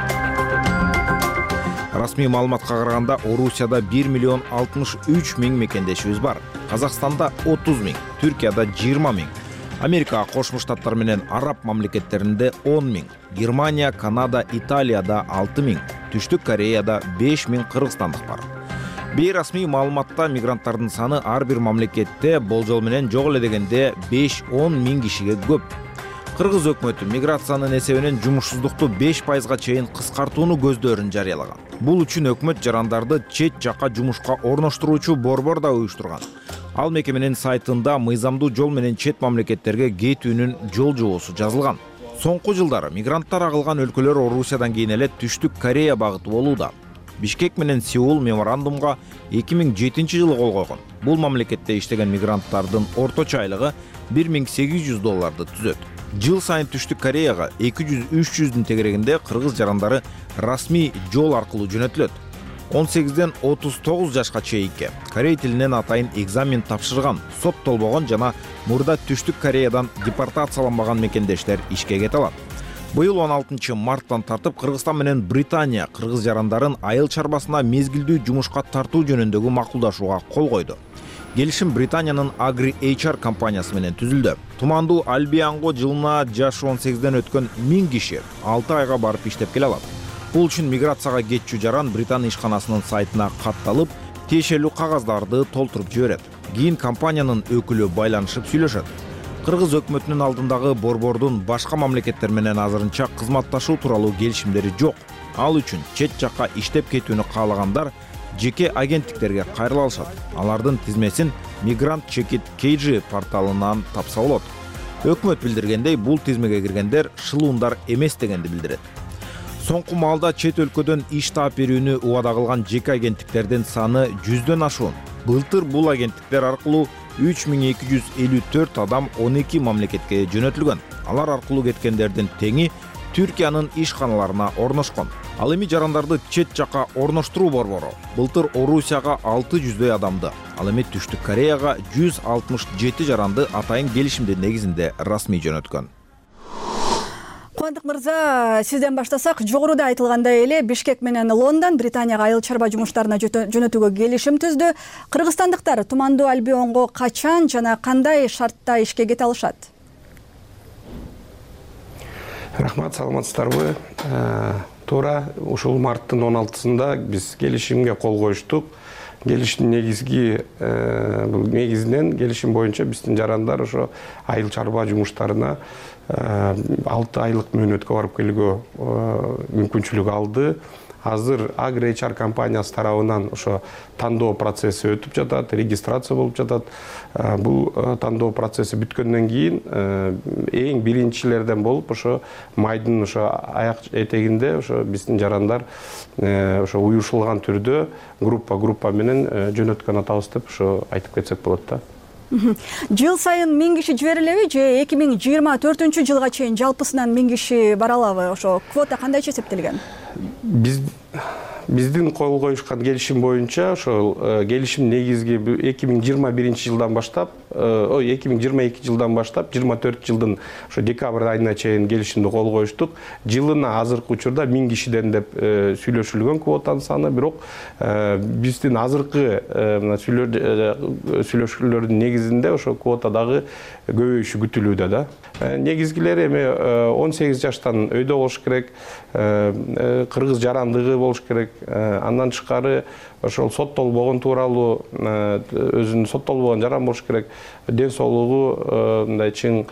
Расмий маалыматка караганда Орусияда бир миллион алтымыш үч миң мекендешибиз бар. Казакстанда отуз миң, Түркияда жыйырма миң, Америка Кошмо Штаттар менен Араб мамлекеттеринде он миң, Германия, Канада, Италияда алты миң, Түштүк Кореяда беш миң кыргызстандык бар. Бейрасмий маалыматта мигранттардын саны ар бир мамлекетте болжол менен жок эле дегенде беш он миң кишиге көп. Кыргыз өкмөтү миграциянын эсебинен жумушсуздукту беш пайызга чейин кыскартууну көздөрүн жарыялаган. Бул үчүн өкмөт жарандарды чет жакка жумушка орноштуруучу борбор да уюштурган. Ал мекеменин сайтында мыйзамдуу жол менен чет мамлекеттерге кетүүнүн жол жобосу жазылган. Соңку жылдары мигранттар агылган өлкөлөр Орусиядан кийин эле Түштүк Корея багыты болууда. Бишкек менен Сеул меморандумга эки миң жетинчи жылы кол койгон. Бул мамлекетте иштеген мигранттардын орточо айлыгы бир миң сегиз жүз долларды түзөт. Жыл сайын Түштүк Кореяга эки жүз үч жүздүн тегерегинде кыргыз жарандары расмий жол аркылуу жөнөтүлөт. он сегизден отуз тогуз жашка чейинки корей тилинен атайын экзамен тапшырган, соттолбогон жана мурда Түштүк Кореядан депортацияланбаган мекендештер ишке кете алат. Быйыл он алтынчы марттан тартып Кыргызстан менен Британия кыргыз жарандарын айыл чарбасына мезгилдүү жумушка тартуу жөнүндөгү макулдашууга кол койду. Келишим Британиянын Agri эйч ар компаниясы менен түзүлдү. Тумандуу Альбианго жылына жашы он сегизден өткөн миң киши алты айга барып иштеп келе алат. Бул үчүн миграцияга кетчү жаран Британ ишканасынын сайтына катталып, тиешелүү кагаздарды толтуруп жиберет. Кийин компаниянын өкүлү байланышып сүйлөшөт. Кыргыз өкмөтүнүн алдындагы борбордун башка мамлекеттер менен азырынча кызматташуу тууралуу келишимдери жок. Ал үчүн чет жакка иштеп кетүүнү каалагандар жеке агенттиктерге кайрыла алышат. Алардын тизмесин Migrant Check It кей джи порталынан тапса болот. Өкмөт билдиргендей, бул тизмеге киргендер шылуундар эмес дегенди билдирет. Соңку маалда чет өлкөдөн иш таап берүүнү убада кылган жеке агенттиктердин саны жүздөн ашуун. Былтыр бул агенттиктер аркылуу үч миң эки жүз элүү төрт адам он эки мамлекетке жөнөтүлгөн. Алар аркылуу кеткендердин теңи Түркиянын ишканаларына орношкон. Ал эми жарандарды чет жакка орноштуруу борбору былтыр Орусияга алты жүздөй адамды, ал эми Түштүк Кореяга жүз алтымыш жети жаранды атайын келишимдин негизинде расмий жөнөткөн. Кубандык мырза, сизден баштасак, жогоруда айтылгандай эле Бишкек менен Лондон Британияга айыл чарба жумуштарына жөнөтүүгө келишим түздү. Кыргызстандыктар Тумандуу Альбионго качан жана кандай шартта ишке кете алышат? Рахмат, саламатсыздарбы? Туура ушул марттын он алтысында биз келишимге кол коюштук. Келиштин негизги негизинен келишим боюнча биздин жарандар ошо айыл чарба жумуштарына алты айлык мөөнөткө барып келүүгө мүмкүнчүлүк алды. Азыр Agri эйч ар компаниясы тарабынан ошо тандоо процесси өтүп жатат, регистрация болуп жатат. Бул тандоо процесси бүткөндөн кийин эң биринчилерден болуп ошо майдын ошо аяк этегинде ошо биздин жарандар ошо уюшулган түрдө группа группа менен жөнөткөн атабыз деп ошо айтып кетсек болот да. Жыл сайын миң киши жиберилеби же эки миң жыйырма төртүнчү жылга чейин жалпысынан миң киши бара алабы? Ошо квота кандайча эсептелген? Биз биздин кол коюшкан келишим боюнча ошол келишим негизги эки миң жыйырма биринчи жылдан баштап, ой эки миң жыйырма эки жылдан баштап жыйырма төрт жылдын ошо декабрь айына чейин келишимди кол коюштук. Жылына азыркы учурда миң кишиден деп сүйлөшүлгөн квотанын саны, бирок биздин азыркы сүйлөшүүлөрдүн негизинде ошо квота дагы көбөйүшү күтүлүүдө да. Негизгилери эми он сегиз жаштан өйдө болуш керек, кыргыз жарандыгы болуш керек, Андан тышкары ошол соттолбогон тууралуу өзүнүн соттолбогон жаран болуш керек. Ден соолугу мындай чың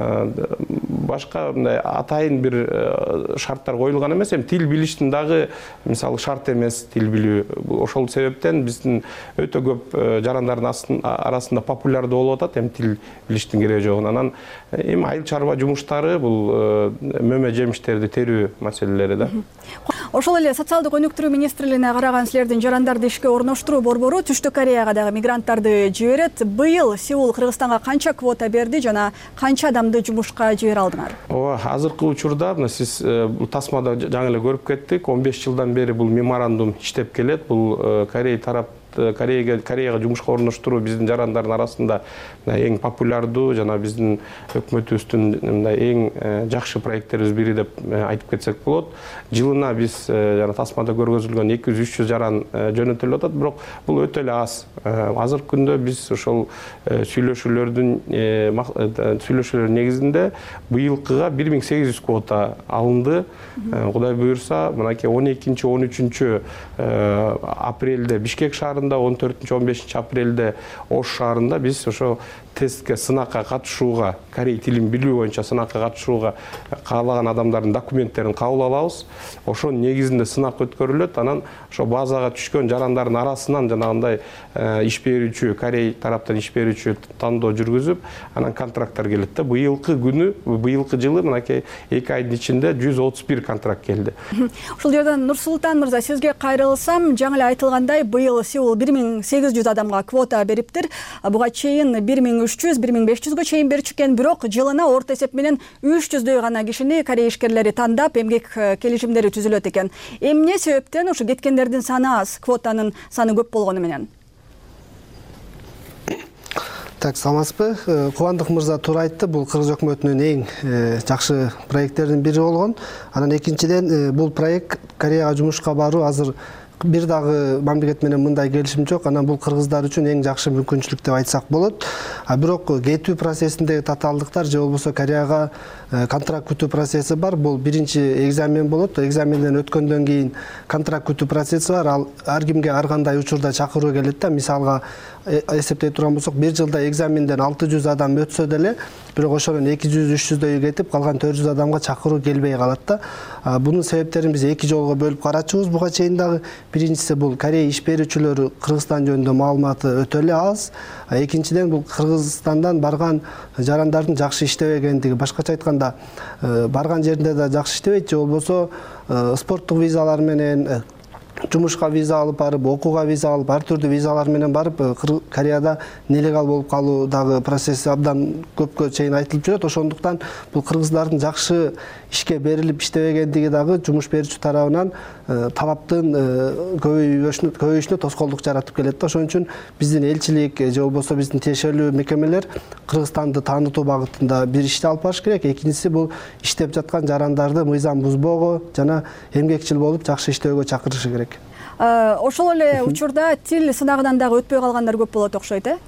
башка мындай атайын бир шарттар коюлган эмес. Эми тил билиштин дагы мисалы шарт эмес тил билүү. Ошол себептен биздин өтө көп жарандардын арасында популярдуу болуп атат эми тил билиштин кереги жок. Анан эми айыл чарба жумуштары бул мөмө жемиштерди терүү маселелери да. Ошол эле социалдык өнүктүрүү министрлигине караган силердин жарандарды ишке орноштуруу борбору Түштүк Кореяга дагы мигранттарды жиберет. Быйыл Сеул Кыргызстанга канча квота берди жана канча адамды жумушка жибере алдыңар? Ооба, азыркы учурда мына сиз бул тасмада жаңы эле көрүп кеттик. он беш жылдан бери бул меморандум иштеп келет. Бул Корея тарап Кореяга Кореяга жумушка орноштуруу биздин жарандардын арасында эң популярдуу жана биздин өкмөтүбүздүн мындай эң жакшы проекттерибиз бири деп айтып кетсек болот. Жылына биз жана тасмада көргөзүлгөн эки жүз үч жүз жаран жөнөтүлүп атат, бирок бул өтө эле аз. Азыркы күндө биз ошол сүйлөшүүлөрдүн сүйлөшүүлөр негизинде быйылкыга бир миң сегиз жүз квота алынды. Кудай буюрса, мынакей он экинчи он үчүнчү апрелде Бишкек шаарында, он төртүнчү он бешинчи апрелде Ош шаарында биз ошо тестке, сынакка катышууга, корей тилин билүү боюнча сынакка катышууга каалаган адамдардын документтерин кабыл алабыз. Ошонун негизинде сынак өткөрүлөт. Анан ошо базага түшкөн жарандардын арасынан жанагындай иш берүүчү, корей тараптан иш берүүчү тандоо жүргүзүп, анан контракттар келет да. Быйылкы күнү, быйылкы жылы мынакей эки айдын ичинде жүз отуз бир контракт келди. Ушул жерден Нурсултан мырза, сизге кайрылсам, жаңы эле айтылгандай, быйыл Сеул бир миң сегиз жүз адамга квота бериптир. Буга чейин бир миң үч жүз бир миң беш жүзгө чейин берчүкен, бирок жылына орто эсеп менен үч жүздөй гана кишини корей ишкерлери тандап эмгек келишимдери түзүлөт экен. Эмне себептен ушу кеткендердин саны аз, квотанын саны көп болгону менен? Так, саламатсызбы? Кубандык мырза туура айтты. Бул Кыргыз өкмөтүнүн эң жакшы проекттердин бири болгон. Анан экинчиден бул проект Кореяга жумушка баруу азыр бир дагы мамлекет менен мындай келишим жок. Анан бул кыргыздар үчүн эң жакшы мүмкүнчүлүк деп айтсак болот. А бирок кетүү процессиндеги татаалдыктар же болбосо Кореяга контракт күтүү процесси бар. Бул биринчи экзамен болот. Экзаменден өткөндөн кийин контракт күтүү процесси бар. Ал ар кимге ар кандай учурда чакыруу келет да. Мисалга эсептей турган болсок, бир жылда экзаменден алты жүз адам өтсө деле, бирок ошонун эки жүз үч жүздөйү кетип, калган төрт жүз адамга чакыруу келбей калат да. Бунун себептерин биз эки жолго бөлүп карачубуз. Буга чейин дагы биринчиси бул Корея иш берүүчүлөрү Кыргызстан жөнүндө маалыматы өтө эле аз. Экинчиден бул Кыргызстандан барган жарандардын жакшы иштебегендиги. Башкача айтканда, барган жеринде да жакшы иштебейт, же болбосо спорттук визалар менен, жумушка виза алып барып, окууга виза алып, ар түрдүү визалар менен барып, Кореяда нелегал болуп калуу дагы процесси абдан көпкө чейин айтылып жүрөт. Ошондуктан бул кыргыздардын жакшы ишке берилип иштебегендиги дагы жумуш берүүчү тарабынан талаптын көбөйүшүнө тоскоолдук жаратып келет да. Ошон үчүн биздин элчилик же болбосо биздин тиешелүү мекемелер Кыргызстанды таанытуу багытында бир ишти алып барыш керек. Экинчиси бул иштеп жаткан жарандарды мыйзам бузбоого жана эмгекчил болуп жакшы иштөөгө чакырышы керек. Ошол эле учурда тил сынагынан дагы өтпөй калгандар көп болот окшойт, э?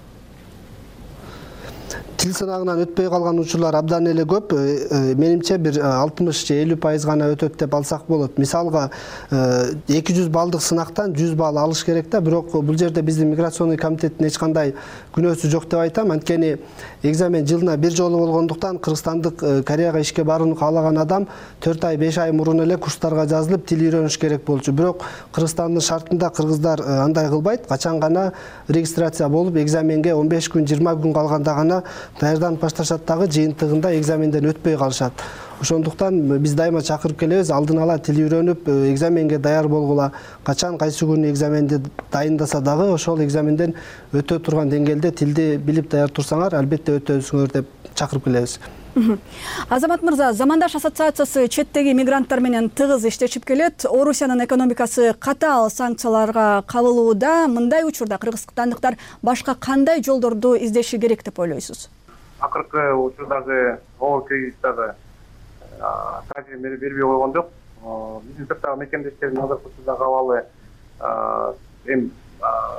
Тил сынагынан өтпөй калган учурлар абдан эле көп. Менимче бир алтымыш же элүү пайыз гана өтөт деп алсак болот. Мисалга эки жүз балдык сынактан жүз балл алыш керек да, бирок бул жерде биздин миграционный комитеттин эч кандай күнөөсү жок деп айтам. Анткени экзамен жылына бир жолу болгондуктан кыргызстандык Кореяга ишке барууну каалаган адам төрт ай беш ай мурун эле курстарга жазылып тил үйрөнүш керек болчу. Бирок Кыргызстандын шартында кыргыздар андай кылбайт. Качан гана регистрация болуп, экзаменге он беш күн жыйырма күн калганда гана даярданып башташат дагы, жыйынтыгында экзаменден өтпөй калышат. Ошондуктан биз дайыма чакырып келебиз, алдын ала тил үйрөнүп, экзаменге даяр болгула. Качан кайсы күнү экзаменди дайындаса дагы ошол экзаменден өтө турган деңгээлде тилди билип даяр турсаңар, албетте өтөсүңөр деп чакырып келебиз. Азамат мырза, Замандаш ассоциациясы четтеги мигранттар менен тыгыз иштешип келет. Орусиянын экономикасы катаал санкцияларга кабылууда. Мындай учурда кыргызстандыктар башка кандай жолдорду издеши керек деп ойлойсуз? Акыркы учурдагы оор кризис дагы таасирин бербей койгон жок. Биздин сырттагы мекемдештердин азыркы учурдагы абалы эми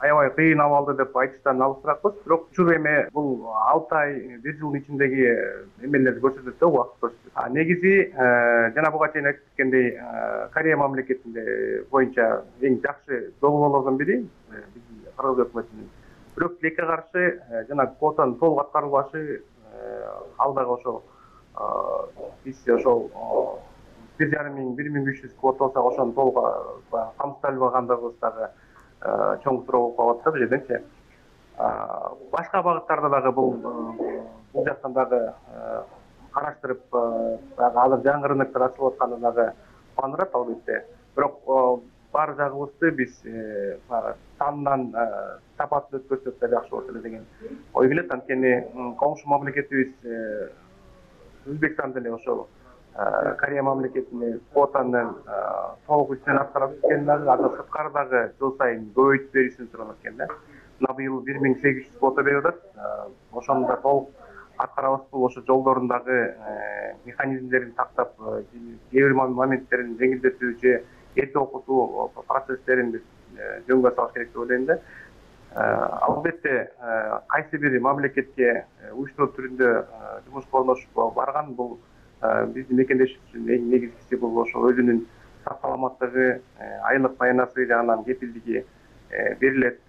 аябай кыйын абалда деп айтыштан алысыракпыз. Бирок учур эме бул алты ай, бир жылдын ичиндеги эмелерди көрсөтөт да, убакыт көрсөтөт. А негизи жана буга чейин айтып кеткендей, Корея мамлекетинде боюнча эң жакшы долбоорлордун бири биздин кыргыз өкмөтүнүн. Бирок тилекке каршы жана квотанын толук аткарылбашы ал дагы ошол биз ошол бир жарым миң, бир миң үч жүз квота болсо ошону толук камсыздалбагандыгыбыз дагы чоң суроо болуп калат да бул жерденчи. Башка багыттарда дагы бул бул жактан дагы караштырып, дагы азыр жаңы рыноктор ачылып атканы дагы кубандырат албетте. Бирок бар жагыбызды биз сандан сапатын өткөрсөк да жакшы болот эле деген ой келет. Анткени коңшу мамлекетибиз Өзбекстан деле ошол Корея мамлекетине квотаны толук үстүнөн аткарып кеткен дагы, азыр сырткары дагы жыл сайын көбөйтүп беришин суранат экен да. Мына быйыл бир миң сегиз жүз квота берип атат. Ошону да толук аткарабызбы, ошо жолдорундагы механизмдерин тактап, кээ бир моменттерин жеңилдетүү же эрте окутуу процесстерин биз жөнгө салыш керек деп ойлойм да. Албетте кайсы бир мамлекетке уюштуруу түрүндө жумушка орношуп барган бул биздин мекендешибиз үчүн эң негизгиси бул ошо өзүнүн сак саламаттыгы, айлык маянасы жагынан кепилдиги берилет.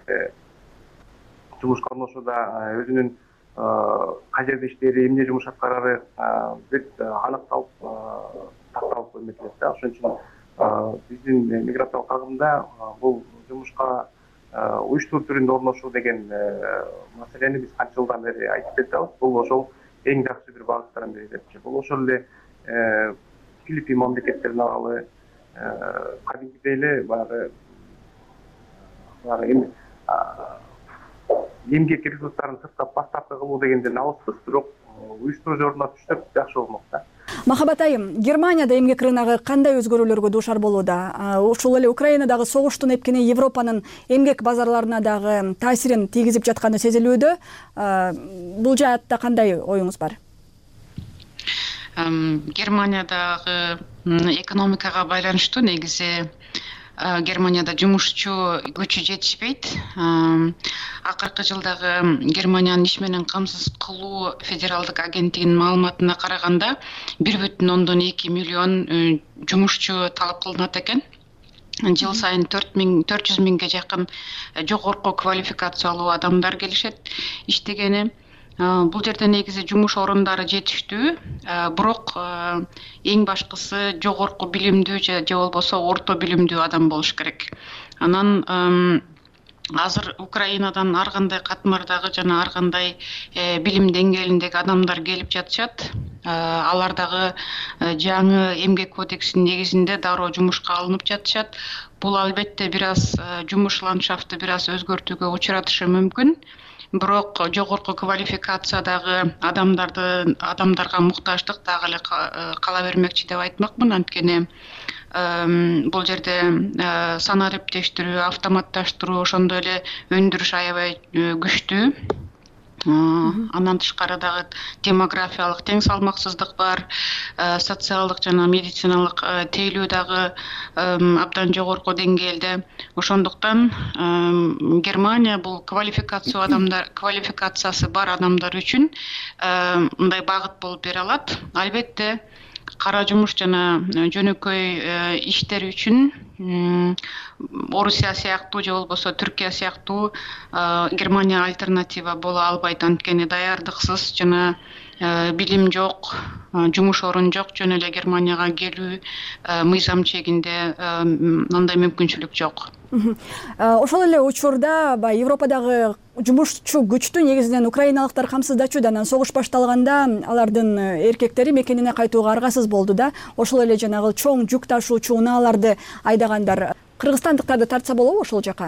Жумушка орношууда өзүнүн кай жерде иштери, эмне жумуш аткарары бүт аныкталып такталып эметилет да. Ошон үчүн биздин миграциялык агымда бул жумушка уюштуруу түрүндө орношуу деген маселени биз канча жылдан бери айтып келатабыз. Бул ошол эң жакшы бир багыттардын бири депчи. Бул ошол эле Филиппин мамлекеттерин алалы, кадимгидей эле баягы баягы эмгек ресурстарын сыртка поставка кылуу дегенден алыспыз, бирок уюштуруу жолуна түшсөк жакшы болмок да. Махабат айым, Германияда эмгек рыногу кандай өзгөрүүлөргө дуушар болууда? Ушул эле Украинадагы согуштун эпкени Европанын эмгек базарларына дагы таасирин тийгизип жатканы сезилүүдө. Бул жаатта кандай оюңуз бар? Германиядагы экономикага байланыштуу негизи Германияда жумушчу көчү жетишпейт. Акыркы жылдагы Германиянын иш менен камсыз кылуу федералдык агенттигинин маалыматына караганда бир бүтүн ондон эки миллион жумушчу талап кылынат экен. Жыл сайын төрт жүз миңге жакын жогорку квалификациялуу адамдар келишет иштегени. Бул жерде негизи жумуш орундары жетиштүү, бирок эң башкысы жогорку билимдүү же болбосо орто билимдүү адам болуш керек. Анан азыр Украинадан ар кандай катмардагы жана ар кандай билим деңгээлиндеги адамдар келип жатышат. Алар дагы жаңы эмгек кодексинин негизинде дароо жумушка алынып жатышат. Бул албетте бир аз жумуш ландшафты бир аз өзгөртүүгө учуратышы мүмкүн. Бирок жогорку квалификациядагы адамдарды адамдарга муктаждык дагы эле кала бермекчи деп айтмакмын. Анткени бул жерде санаа рептештирүү, автоматташтыруу, ошондой эле өндүрүш аябай күчтүү. Андан тышкары дагы демографиялык тең салмаксыздык бар, социалдык жана медициналык тейлөө дагы абдан жогорку деңгээлде. Ошондуктан Германия бул квалификациялуу адамдар, квалификациясы бар адамдар үчүн мындай багыт болуп бере алат. Албетте кара жумуш жана жөнөкөй иштер үчүн Орусия сыяктуу же болбосо Түркия сыяктуу Германия альтернатива боло албайт. Анткени даярдыксыз жана билим жок, жумуш орун жок жөн эле Германияга келүү мыйзам чегинде андай мүмкүнчүлүк жок. Ошол эле учурда Европадагы жумушчу күчтүү негизинен украиналыктар камсыздачу, анан согуш башталганда алардын эркектери мекенине кайтууга аргасыз болду да. Ошол эле жанагы чоң жүк ташуучу унааларды айдагандар. Кыргызстандыктарды тартса болобу ошол жака?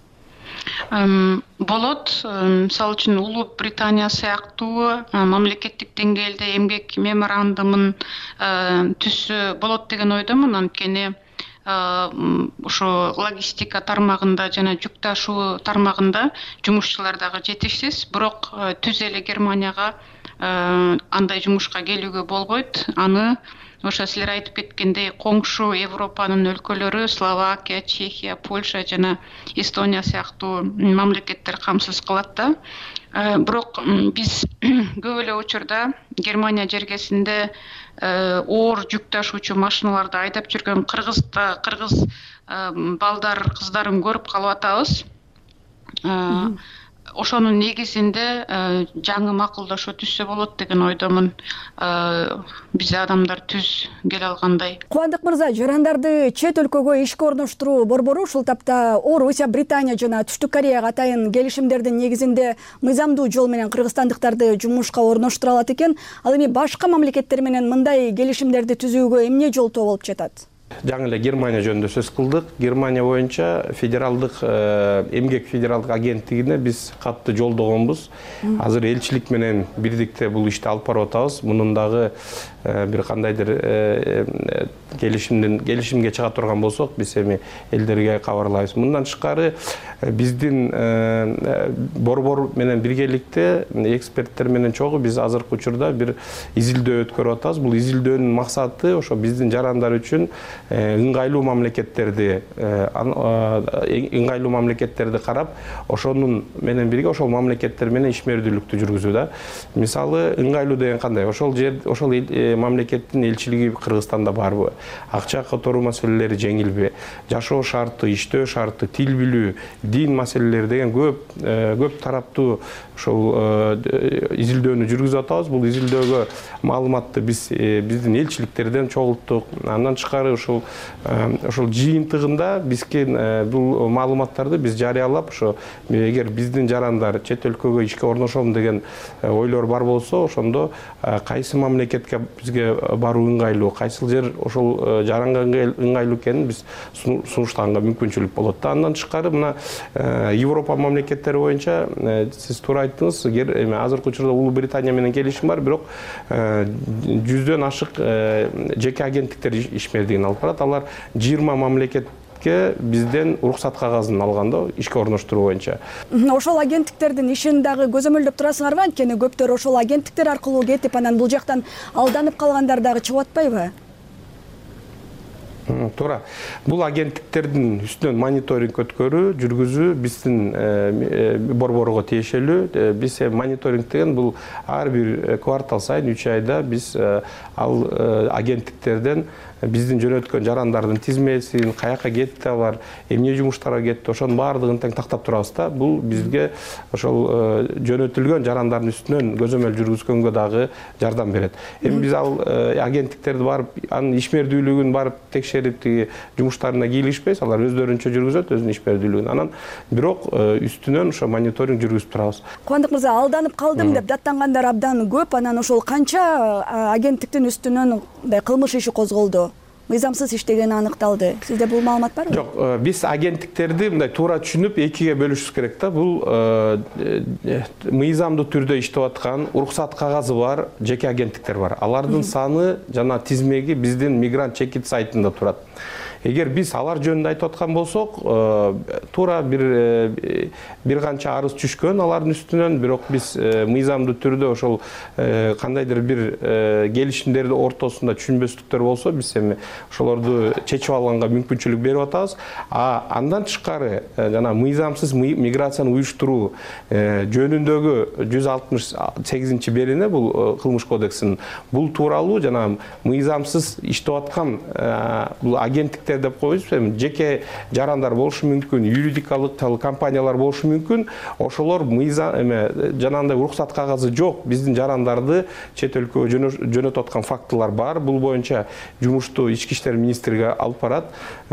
Болот. Мисалы үчүн Улуу Британия сыяктуу мамлекеттик деңгээлде эмгек меморандумун түзсө болот деген ойдомун. Анткени ошо логистика тармагында жана жүк ташуу тармагында жумушчулар дагы жетишсиз. Бирок түз эле Германияга андай жумушка келүүгө болбойт. Аны ошо силер айтып кеткендей коңшу Европанын өлкөлөрү Словакия, Чехия, Польша жана Эстония сыяктуу мамлекеттер камсыз кылат да. Бирок биз көп эле учурда Германия жергесинде оор жүк ташуучу машиналарды айдап жүргөн кыргызда кыргыз балдар, кыздарын көрүп калып атабыз. Ошонун негизинде жаңы макулдашуу түзсө болот деген ойдомун. Биз адамдар түз келе алгандай. Кубандык мырза, жарандарды чет өлкөгө ишке орноштуруу борбору ушул тапта Орусия, Британия жана Түштүк Кореяга атайын келишимдердин негизинде мыйзамдуу жол менен кыргызстандыктарды жумушка орноштура алат экен. Ал эми башка мамлекеттер менен мындай келишимдерди түзүүгө эмне жолтоо болуп жатат? Жаңы эле Германия жөнүндө сөз кылдык. Германия боюнча федералдык эмгек федералдык агенттигине биз катты жолдогонбуз. Азыр элчилик менен бирдикте бул ишти алып барып атабыз. Мунун дагы бир кандайдыр келишимден келишимге чыга турган болсок, биз эми элдерге кабарлайбыз. Мындан тышкары биздин борбор менен биргеликте эксперттер менен чогуу биз азыркы учурда бир изилдөө өткөрүп атабыз. Бул изилдөөнүн максаты ошо биздин жарандар үчүн ыңгайлуу мамлекеттерди ыңгайлуу мамлекеттерди карап, ошонун менен бирге ошол мамлекеттер менен ишмердүүлүктү жүргүзүү да. Мисалы, ыңгайлуу деген кандай? Ошол жер, ошол мамлекеттин элчилиги Кыргызстанда барбы? Акча которуу маселелери жеңилби? Жашоо шарты, иштөө шарты, тил билүү, дин маселелери деген көп көп тараптуу ошол изилдөөнү жүргүзүп атабыз. Бул изилдөөгө маалыматты биз биздин элчиликтерден чогулттук. Андан тышкары ошол ошол жыйынтыгында бизге бул маалыматтарды биз жарыялап, ошо эгер биздин жарандар чет өлкөгө ишке орношом деген ойлор бар болсо, ошондо кайсы мамлекетке бизге баруу ыңгайлуу, кайсыл жер ошол жаранга ыңгайлуу экенин биз сунуштаганга мүмкүнчүлүк болот да. Андан тышкары мына Европа мамлекеттери боюнча сиз туура айттыңыз, азыркы учурда Улуу Британия менен келишим бар, бирок жүздөн ашык жеке агенттиктер ишмердигин алып барат. Алар жыйырма мамлекетке бизден уруксат кагазын алганда ишке орноштуруу боюнча. Ошол агенттиктердин ишин дагы көзөмөлдөп турасыңарбы? Анткени көптөр ошол агенттиктер аркылуу кетип, анан бул жактан алданып калгандар дагы чыгып атпайбы? Туура. Бул агенттиктердин үстүнөн мониторинг өткөрүү, жүргүзүү биздин борборго тиешелүү. Биз мониторинг деген бул ар бир квартал сайын үч айда биз ал агенттиктерден биздин жөнөткөн жарандардын тизмесин, каяка кетти алар, эмне жумуштарга кетти, ошонун баардыгын тең тактап турабыз да. Бул бизге ошол жөнөтүлгөн жарандардын үстүнөн көзөмөл жүргүзгөнгө дагы жардам берет. Эми биз ал агенттиктерди барып, анын ишмердүүлүгүн барып текшерип, тиги жумуштарына кийлишпейбиз, алар өздөрүнчө жүргүзөт өзүнүн ишмердүүлүгүн. Анан бирок үстүнөн ошо мониторинг жүргүзүп турабыз. Кубандык мырза, алданып калдым деп даттангандар абдан көп. Анан ошол канча агенттиктин үстүнөн мындай кылмыш иши козголду? Мыйзамсыз иштегени аныкталды. Сизде бул маалымат барбы? Жок, биз агенттиктерди мындай туура түшүнүп экиге бөлүшүбүз керек да. Бул мыйзамдуу түрдө иштеп аткан, уруксат кагазы бар жеке агенттиктер бар. Алардын саны жана тизмеги биздин мигрант чекит сайтында турат. Эгер биз алар жөнүндө айтып аткан болсок, туура бир бир канча арыз түшкөн алардын үстүнөн, бирок биз мыйзамдуу түрдө ошол кандайдыр бир келишимдердин ортосунда түшүнбөстүктөр болсо, биз эми ошолорду чечип алганга мүмкүнчүлүк берип атабыз. А андан тышкары жана мыйзамсыз миграцияны уюштуруу жөнүндөгү жүз алтымыш сегизинчи берене бул кылмыш кодексинин, бул тууралуу жана мыйзамсыз иштеп аткан бул агенттиктер деп коебуз, жеке жарандар болушу мүмкүн, юридикалык компаниялар болушу мүмкүн. Ошолор мыйзам эме жанагындай уруксат кагазы жок биздин жарандарды чет өлкөгө жөнөтүп аткан фактылар бар. Бул боюнча жумушту ички иштер министрлиги алып барат.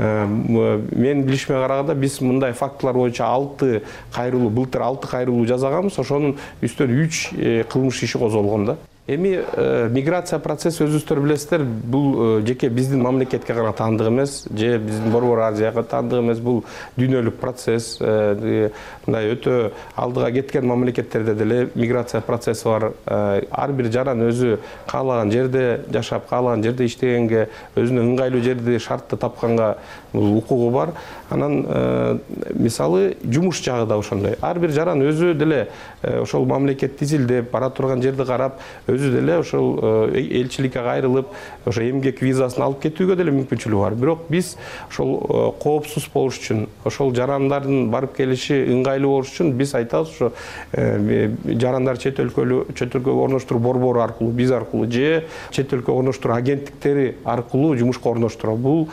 Мен билишиме караганда биз мындай фактылар боюнча алты кайрылуу, былтыр алты кайрылуу жасаганбыз. Ошонун үстүнөн үч кылмыш иши козголгон да. Эми миграция процесси өзүңүздөр билесиздер, бул жеке биздин мамлекетке гана таандык эмес, же биздин Борбор Азияга таандык эмес, бул дүйнөлүк процесс. Мындай өтө алдыга кеткен мамлекеттерде деле миграция процесси бар. Ар бир жаран өзү каалаган жерде жашап, каалаган жерде иштегенге, өзүнө ыңгайлуу жерди, шартты тапканга бул укугу бар. Анан мисалы жумуш жагы да ошондой. Ар бир жаран өзү деле ошол мамлекетти изилдеп, бара турган жерди карап, өзү өзү деле ошол элчиликке кайрылып ошо эмгек визасын алып кетүүгө деле мүмкүнчүлүгү бар. Бирок биз ошол коопсуз болуш үчүн, ошол жарандардын барып келиши ыңгайлуу болуш үчүн биз айтабыз, ошо жарандар чет өлкөлүк чет өлкөгө орноштуруу борбору аркылуу, биз аркылуу же чет өлкөгө орноштуруу агенттиктери аркылуу жумушка орноштуруу. Бул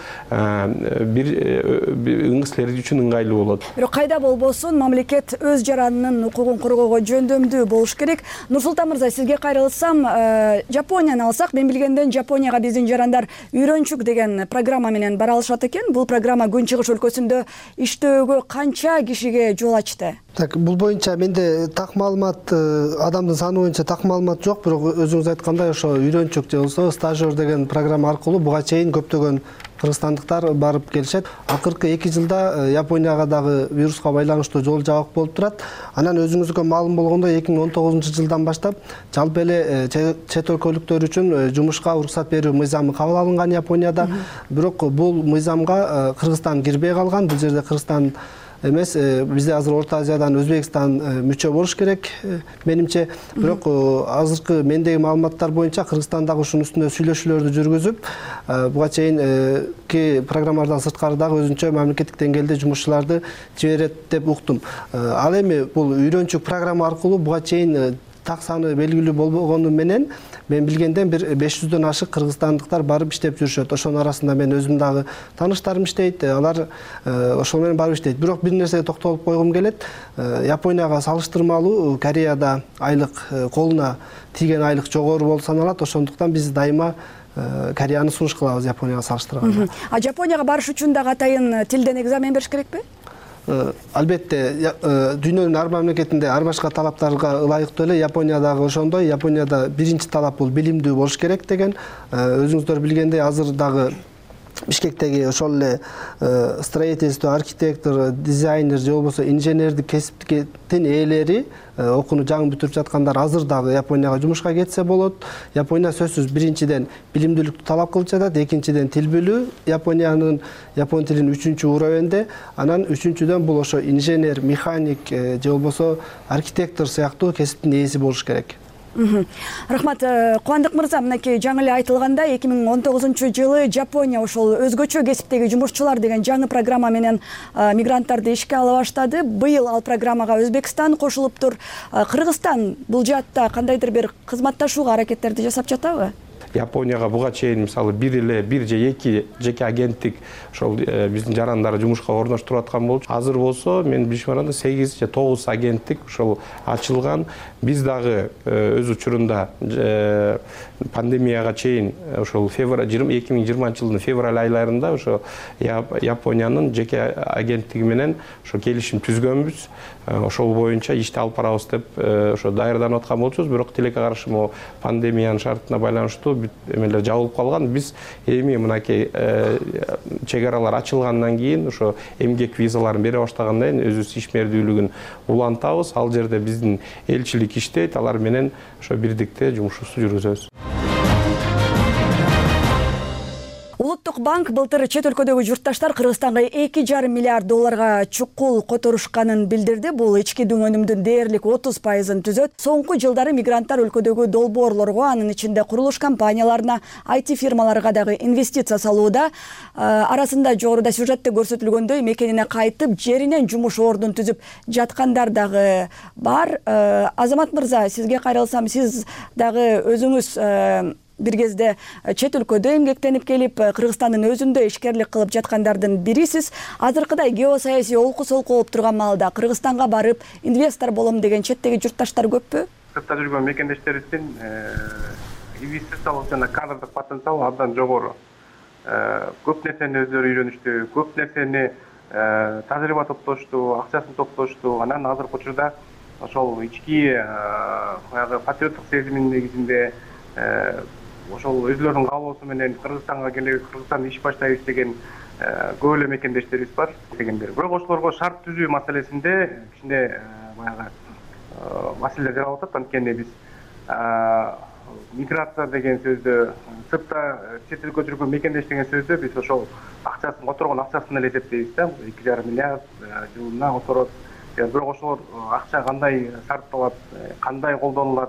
бир силер үчүн ыңгайлуу болот. Бирок кайда болбосун мамлекет өз жаранынын укугун коргоого жөндөмдүү болуш керек. Нурсултан мырза, сизге кайрылсам, Жапонияны алсак, мен билгенден Жапонияга биздин жарандар үйрөнчүк деген программа менен бара алышат экен. Бул программа Күнчыгыш өлкөсүндө иштөөгө канча кишиге жол ачты? Так, бул боюнча менде так маалымат, адамдын саны боюнча так маалымат жок, бирок өзүңүз айткандай ошо үйрөнчүк же болбосо стажер деген программа аркылуу буга чейин көптөгөн кыргызстандыктар барып келишет. Акыркы эки жылда Японияга дагы вируска байланыштуу жол жабык болуп турат. Анан өзүңүзгө маалым болгондой эки миң он тогузунчу жылдан баштап жалпы эле чет өлкөлүктөр үчүн жумушка уруксат берүү мыйзамы кабыл алынган Японияда. Бирок бул мыйзамга Кыргызстан кирбей калган. Бул жерде Кыргызстан эмес, бизде азыр Орто Азиядан Өзбекстан мүчө болуш керек менимче. Бирок азыркы мендеги маалыматтар боюнча Кыргызстан дагы ушунун үстүндө сүйлөшүүлөрдү жүргүзүп, буга чейин ки программадан сырткары дагы өзүнчө мамлекеттик деңгээлде жумушчуларды жиберет деп уктум. Ал эми бул үйрөнчүк программа аркылуу буга чейин так саны белгилүү болбогону менен мен билгенден бир беш жүздөн ашык кыргызстандыктар барып иштеп жүрүшөт. Ошонун арасында мен өзүм дагы тааныштарым иштейт, алар ошол менен барып иштейт. Бирок бир нерсеге токтолуп койгум келет. Японияга салыштырмалуу Кореяда айлык, колуна тийген айлык жогору болуп саналат. Ошондуктан биз дайыма Кореяны сунуш кылабыз Японияга салыштырганда. А Жапонияга барыш үчүн дагы атайын тилден экзамен бериш керекпи? Албетте, дүйнөнүн ар мамлекетинде ар башка талаптарга ылайыктуу эле Япониядагы ошондой. Японияда биринчи талап бул билимдүү болуш керек деген. Өзүңүздөр билгендей, азыр дагы Бишкектеги ошол эле строительство, архитектор, дизайнер же болбосо инженердик кесиптин ээлери окууну жаңы бүтүрүп жаткандар азыр дагы Японияга жумушка кетсе болот. Япония сөзсүз биринчиден билимдүүлүктү талап кылып жатат, экинчиден тил билүү. Япониянын япон тилинин үчүнчү уровенде, анан үчүнчүдөн бул ошо инженер, механик же болбосо архитектор сыяктуу кесиптин ээси болуш керек. Рахмат, Кубандык мырза, мынакей жаңы эле айтылгандай эки миң он тогузунчу жылы Жапония ошол өзгөчө кесиптеги жумушчулар деген жаңы программа менен мигранттарды ишке ала баштады. Быйыл ал программага Өзбекстан кошулуптур. Кыргызстан бул жаатта кандайдыр бир кызматташууга аракеттерди жасап жатабы? Японияга буга чейин мисалы бир эле бир же эки жеке агенттик ошол биздин жарандарды жумушка орноштуруп аткан болчу. Азыр болсо мен билишим баранда сегиз же тогуз агенттик ошол ачылган. Биз дагы өз учурунда пандемияга чейин ошол февраль эки миң жыйырманчы жылдын февраль айларында ошо Япониянын жеке агенттиги менен ошо келишим түзгөнбүз. Ошол боюнча ишти алып барабыз деп ошо даярданып аткан болчубуз. Бирок тилекке каршы могу пандемиянын шартына байланыштуу эмелер жабылып калган. Биз эми мынакей чек аралар ачылгандан кийин ошо эмгек визаларын бере баштагандан кийин өзүбүз ишмердүүлүгүн улантабыз. Ал жерде биздин элчилик иштейт, алар менен ошо бирдикте жумушубузду жүргүзөбүз. Улуттук банк былтыр чет өлкөдөгү журтташтар Кыргызстанга эки жарым миллиард долларга чукул которушканын билдирди. Бул ички өнүмдүн дээрлик отуз пайызын түзөт. Соңку жылдары мигранттар өлкөдөгү долбоорлорго, анын ичинде курулуш компанияларына, ай ти фирмаларга дагы инвестиция салууда. Арасында жогоруда сюжетте көрсөтүлгөндөй мекенине кайтып, жеринен жумуш ордун түзүп жаткандар дагы бар. Азамат мырза, сизге кайрылсам, сиз дагы өзүңүз бир кезде чет өлкөдө эмгектенип келип, Кыргызстандын өзүндө ишкерлик кылып жаткандардын бирисиз. Азыркыдай геосаясий олку солку болуп турган маалда Кыргызстанга барып инвестор болом деген четтеги журтташтар көппү? Сыртта жүргөн мекендештерибиздин инвестициялык жана кадрдык потенциалы абдан жогору. Көп нерсени өздөрү үйрөнүштү, көп нерсени тажрыйба топтошту, акчасын топтошту. Анан азыркы учурда ошол ички баягы патриоттук сезимдин негизинде ошол өзүлөрүнүн каалоосу менен Кыргызстанга келип, Кыргызстанда иш баштайбыз деген көп эле мекендештерибиз бар дегендер. Бирок ошолорго шарт түзүү маселесинде кичине баягы маселелер жаралып атат. Анткени биз миграция деген сөздү, сыртта чет өлкө жүргөн мекендеш деген сөздү биз ошол акчасын, которгон акчасын эле эсептейбиз да. эки жарым миллиард жылына которот. Бирок ошолор акча кандай сарпталат, кандай колдонулат,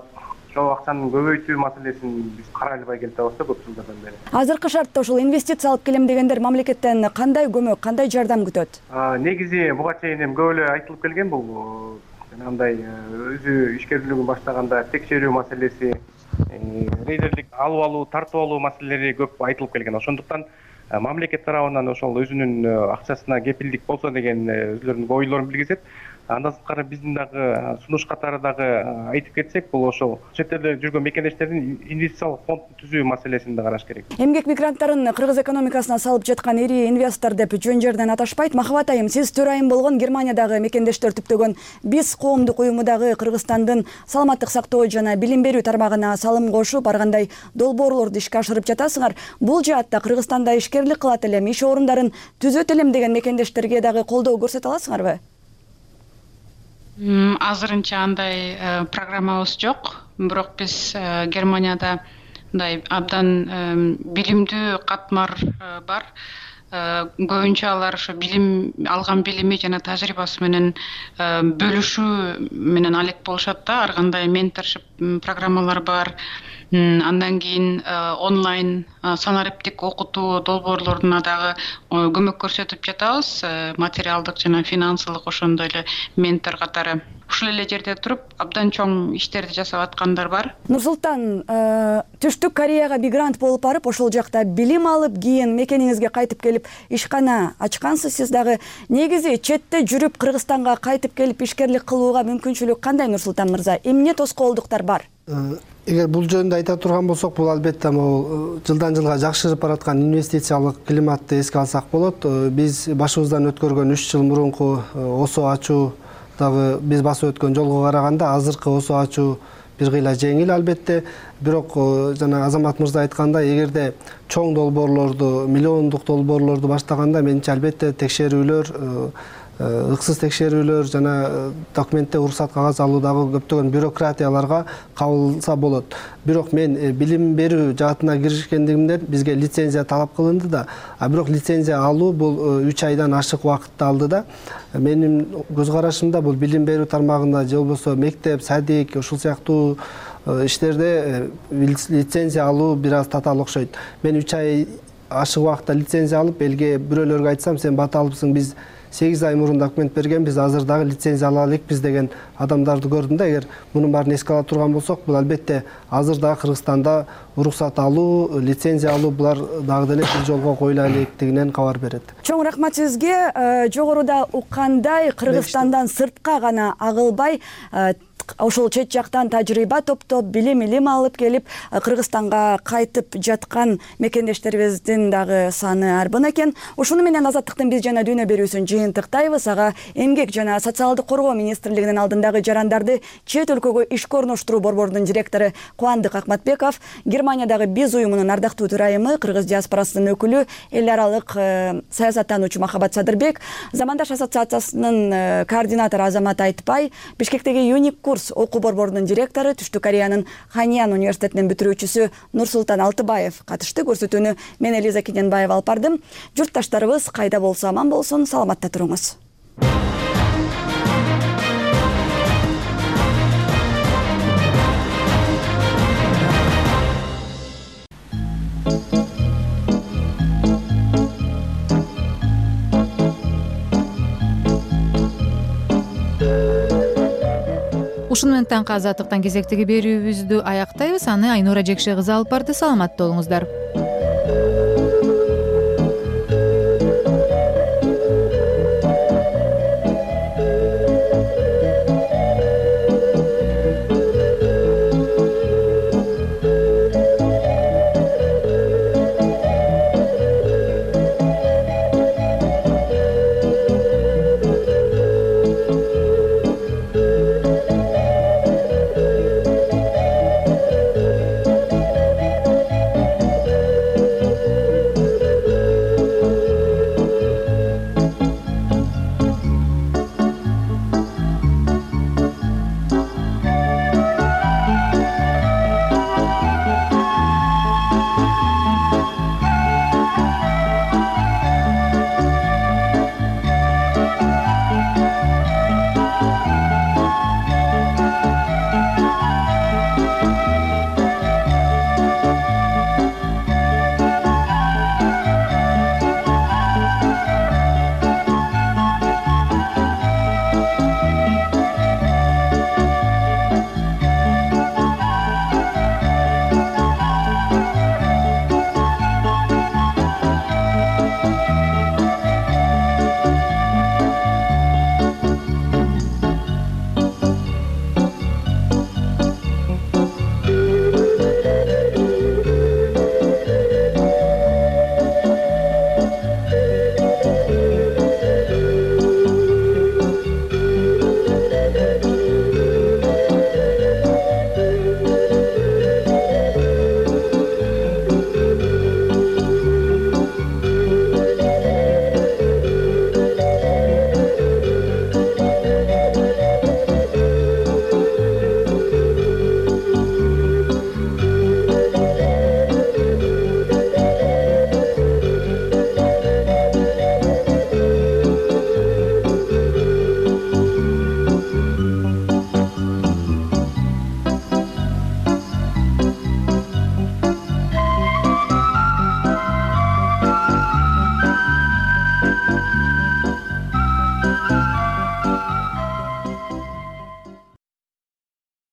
ошол акчаны көбөйтүү маселесин биз карай албай келатабыз да көп жылдардан бери. Азыркы шартта ушул инвестиция алып келем дегендер мамлекеттен кандай көмөк, кандай жардам күтөт? Негизи буга чейин эми көп эле айтылып келген, бул жанагындай өзү ишкерлигин баштаганда текшерүү маселеси, рейдерлик алып алуу, тартып алуу маселелери көп айтылып келген. Ошондуктан мамлекет тарабынан ошол өзүнүн акчасына кепилдик болсо деген өзүлөрүнүн ойлорун билгизет. Андан сырткары биздин дагы сунуш катары дагы айтып кетсек, бул ошол чет элде жүргөн мекендештердин инвестициялык фонд түзүү маселесин да караш керек. Эмгек мигранттарын кыргыз экономикасына салып жаткан ири инвестор деп жөн жерден аташпайт. Махабат айым, сиз төрайым болгон Германиядагы мекендештер түптөгөн биз коомдук уюму дагы Кыргызстандын саламаттык сактоо жана билим берүү тармагына салым кошуп, ар кандай долбоорлорду ишке ашырып жатасыңар. Бул жаатта Кыргызстанда ишкерлик кылат элем, иш орундарын түзөт элем деген мекендештерге дагы колдоо көрсөтө аласыңарбы? Азырынча андай программабыз жок. Бирок биз Германияда мындай абдан билимдүү катмар бар. Көбүнчө алар ошо билим алган билими жана тажрыйбасы менен бөлүшүү менен алек болушат да. Ар кандай менторшип программалар бар. Андан кийин онлайн санариптик окутуу долбоорлоруна дагы көмөк көрсөтүп жатабыз. Материалдык жана финансылык ошондой эле ментор катары. Ушул эле жерде туруп абдан чоң иштерди жасап аткандар бар. Нурсултан, Түштүк Кореяга мигрант болуп барып, ошол жакта билим алып, кийин мекениңизге кайтып келип ишкана ачкансыз. Сиз дагы негизи четте жүрүп Кыргызстанга кайтып келип ишкерлик кылууга мүмкүнчүлүк кандай, Нурсултан мырза? Эмне тоскоолдуктар бар? Эгер бул жөнүндө айта турган болсок, бул албетте могу жылдан жылга жакшырып бараткан инвестициялык климатты эске алсак болот. Биз башыбыздан өткөргөн үч жыл мурунку осо ачуу дагы биз басып өткөн жолго караганда азыркы осо ачуу бир кыйла жеңил албетте. Бирок жана Азамат мырза айткандай, эгерде чоң долбоорлорду, миллиондук долбоорлорду баштаганда менимче албетте текшерүүлөр, ыксыз текшерүүлөр жана документте уруксат кагаз алуудагы көптөгөн бюрократияларга кабылса болот. Бирок мен билим берүү жаатына киришкендигимден бизге лицензия талап кылынды да, а бирок лицензия алуу бул үч айдан ашык убакытты алды да. Менин көз карашымда бул билим берүү тармагында же болбосо мектеп, садик, ушул сыяктуу иштерде лицензия алуу бир аз татаал окшойт. Мен үч ай ашык убакытта лицензия алып, элге бирөөлөргө айтсам, сен бат алыпсың, биз сегиз ай мурун документ берген, биз азыр дагы лицензия ала элекпиз деген адамдарды көрдүм да. Эгер мунун баарын эске ала турган болсок, бул албетте азыр дагы Кыргызстанда уруксат алуу, лицензия алуу булар дагы деле бир жолго коюла электигинен кабар берет. Чоң рахмат сизге. Жогоруда уккандай Кыргызстандан сыртка гана агылбай, ошол чет жактан тажрыйба топтоп, билим илим алып келип Кыргызстанга кайтып жаткан мекендештерибиздин дагы саны арбын экен. Ушуну менен Азаттыктын биз жана дүйнө берүүсүн жыйынтыктайбыз. Ага эмгек жана социалдык коргоо министрлигинин алдындагы жарандарды чет өлкөгө ишке орноштуруу борборунун директору Кубандык Акматбеков, Германиядагы биз уюмунун ардактуу төрайымы, кыргыз диаспорасынын өкүлү, эл аралык саясаттануучу Махабат Садырбек, Замандаш ассоциациясынын координатору Азамат Айтбай, Бишкектеги Юник курс окуу борборунун директору, Түштүк Кореянын Ханьян университетинин бүтүрүүчүсү Нурсултан Алтыбаев катышты. Көрсөтүүнү мен Элиза Кененбаева алып бардым. Журтташтарыбыз кайда болсо аман болсун, саламатта туруңуз. Ушуну менен таңкы Азаттыктан кезектеги берүүбүздү аяктайбыз. Аны Айнура Жекше кызы алып барды. Саламатта болуңуздар.